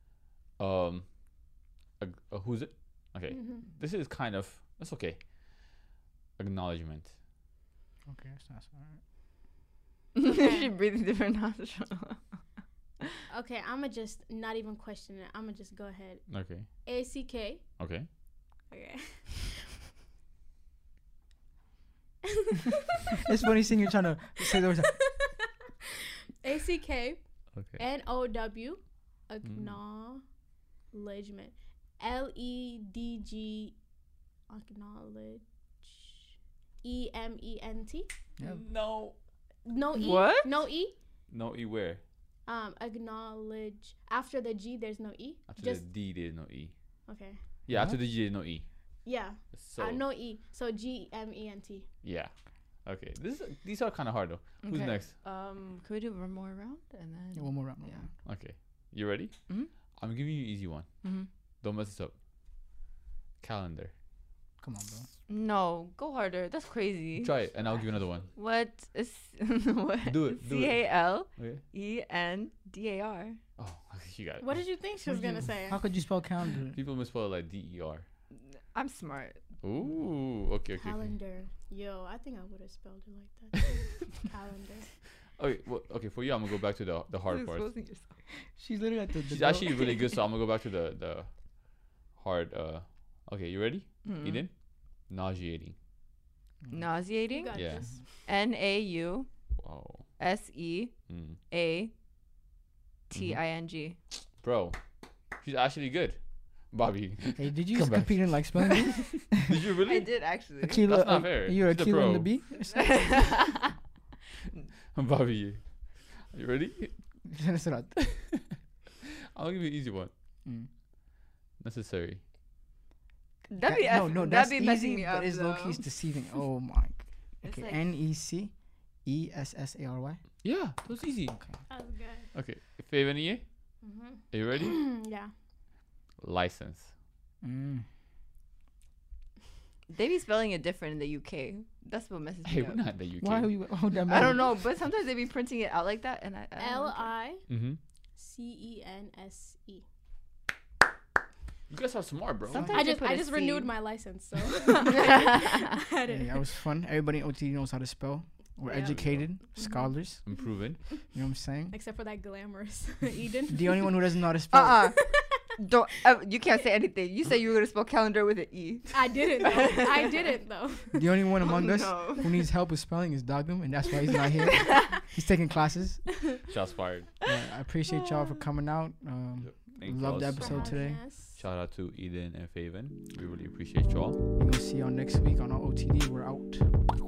Who's it? Okay. Mm-hmm. This is kind of. That's okay. Acknowledgement. Okay, that's alright. She breathes different nostrils. Okay, I'ma just not even question it. I'ma just go ahead. Okay. A-C-K. Okay. Okay. It's funny seeing you trying to say those. A-C-K. Okay. N-O-W. Acknowledgement. L-E-D-G. Acknowledge. E-M-E-N-T. Yep. No. No E. What? No E. No E where? Acknowledge. After the G, there's no E. After Just the D, there's no E. okay. Yeah, after What? the G, there's no E. Yeah. So No E. So G-M-E-N-T. yeah. Okay. These are kind of hard though. Who's Okay. next? Can we do one more round and then? Yeah, one more round. Yeah. Okay. You ready? Mhm. I'm giving you an easy one. Mhm. Don't mess this up. Calendar. Come on, bro. No, go harder. That's crazy. Try it, and I'll give you another one. What is what? Do it. C-A-L-E-N-D-A-R. Okay. Oh, you got it. What did you think she was gonna say? How could you spell calendar? People misspell it like D-E-R. I'm smart. Ooh. Okay. Calendar. Yo, I think I would have spelled it like that. too. Calendar. Okay. Well, okay. For you, I'm gonna go back to the hard part. Exposing yourself. She's literally at the. She's actually really good, so I'm gonna go back to the hard. Okay, you ready? Mhm. Eden? Nauseating. You Nauseating. got Yeah. this. N-A-U-S-E-A-T-I-N-G. Bro, she's actually good. Bobby, Hey, did you Come back. compete in like spelling bees? did you really? I did actually. Aquila, That's not fair. You're She's a Aquila and the pro. bee? Bobby, are you ready? Finish it out. I'll give you an easy one. Mm. Necessary. That'd be no, that's that'd be messing easy, me up. but it's low though. key deceiving. Oh my. It's Okay, like- Necessary. Yeah, that was easy. That was good. Okay, Favenia, Mm-hmm. are you ready? Yeah. License. Mm. They be spelling it different in the UK. That's what messes Hey, me we're up. not in the UK. Why are you? Oh, that I matter. don't know, but sometimes they be printing it out like that, and I don't like it. L-I-C-E-N-S-E. Mm-hmm. You guys are smart, bro. Sometimes I they just put a C. renewed my license, so. I Hey, didn't. that was fun. Everybody in OTD knows how to spell. We're Yeah. educated, scholars. Improving. You know what I'm saying? Except for that glamorous Eden. The only one who doesn't know how to spell. Don't. You can't say anything. You said you were gonna spell calendar with an E. I didn't though. The only one among us no. who needs help with spelling is Dogdom, and that's why he's not here. He's taking classes. Shots fired. I appreciate y'all for coming out. Thank Love the y'all so episode much. today. Shout out to Eden and Faven. We really appreciate y'all. We're gonna see y'all next week on our OTD. We're out.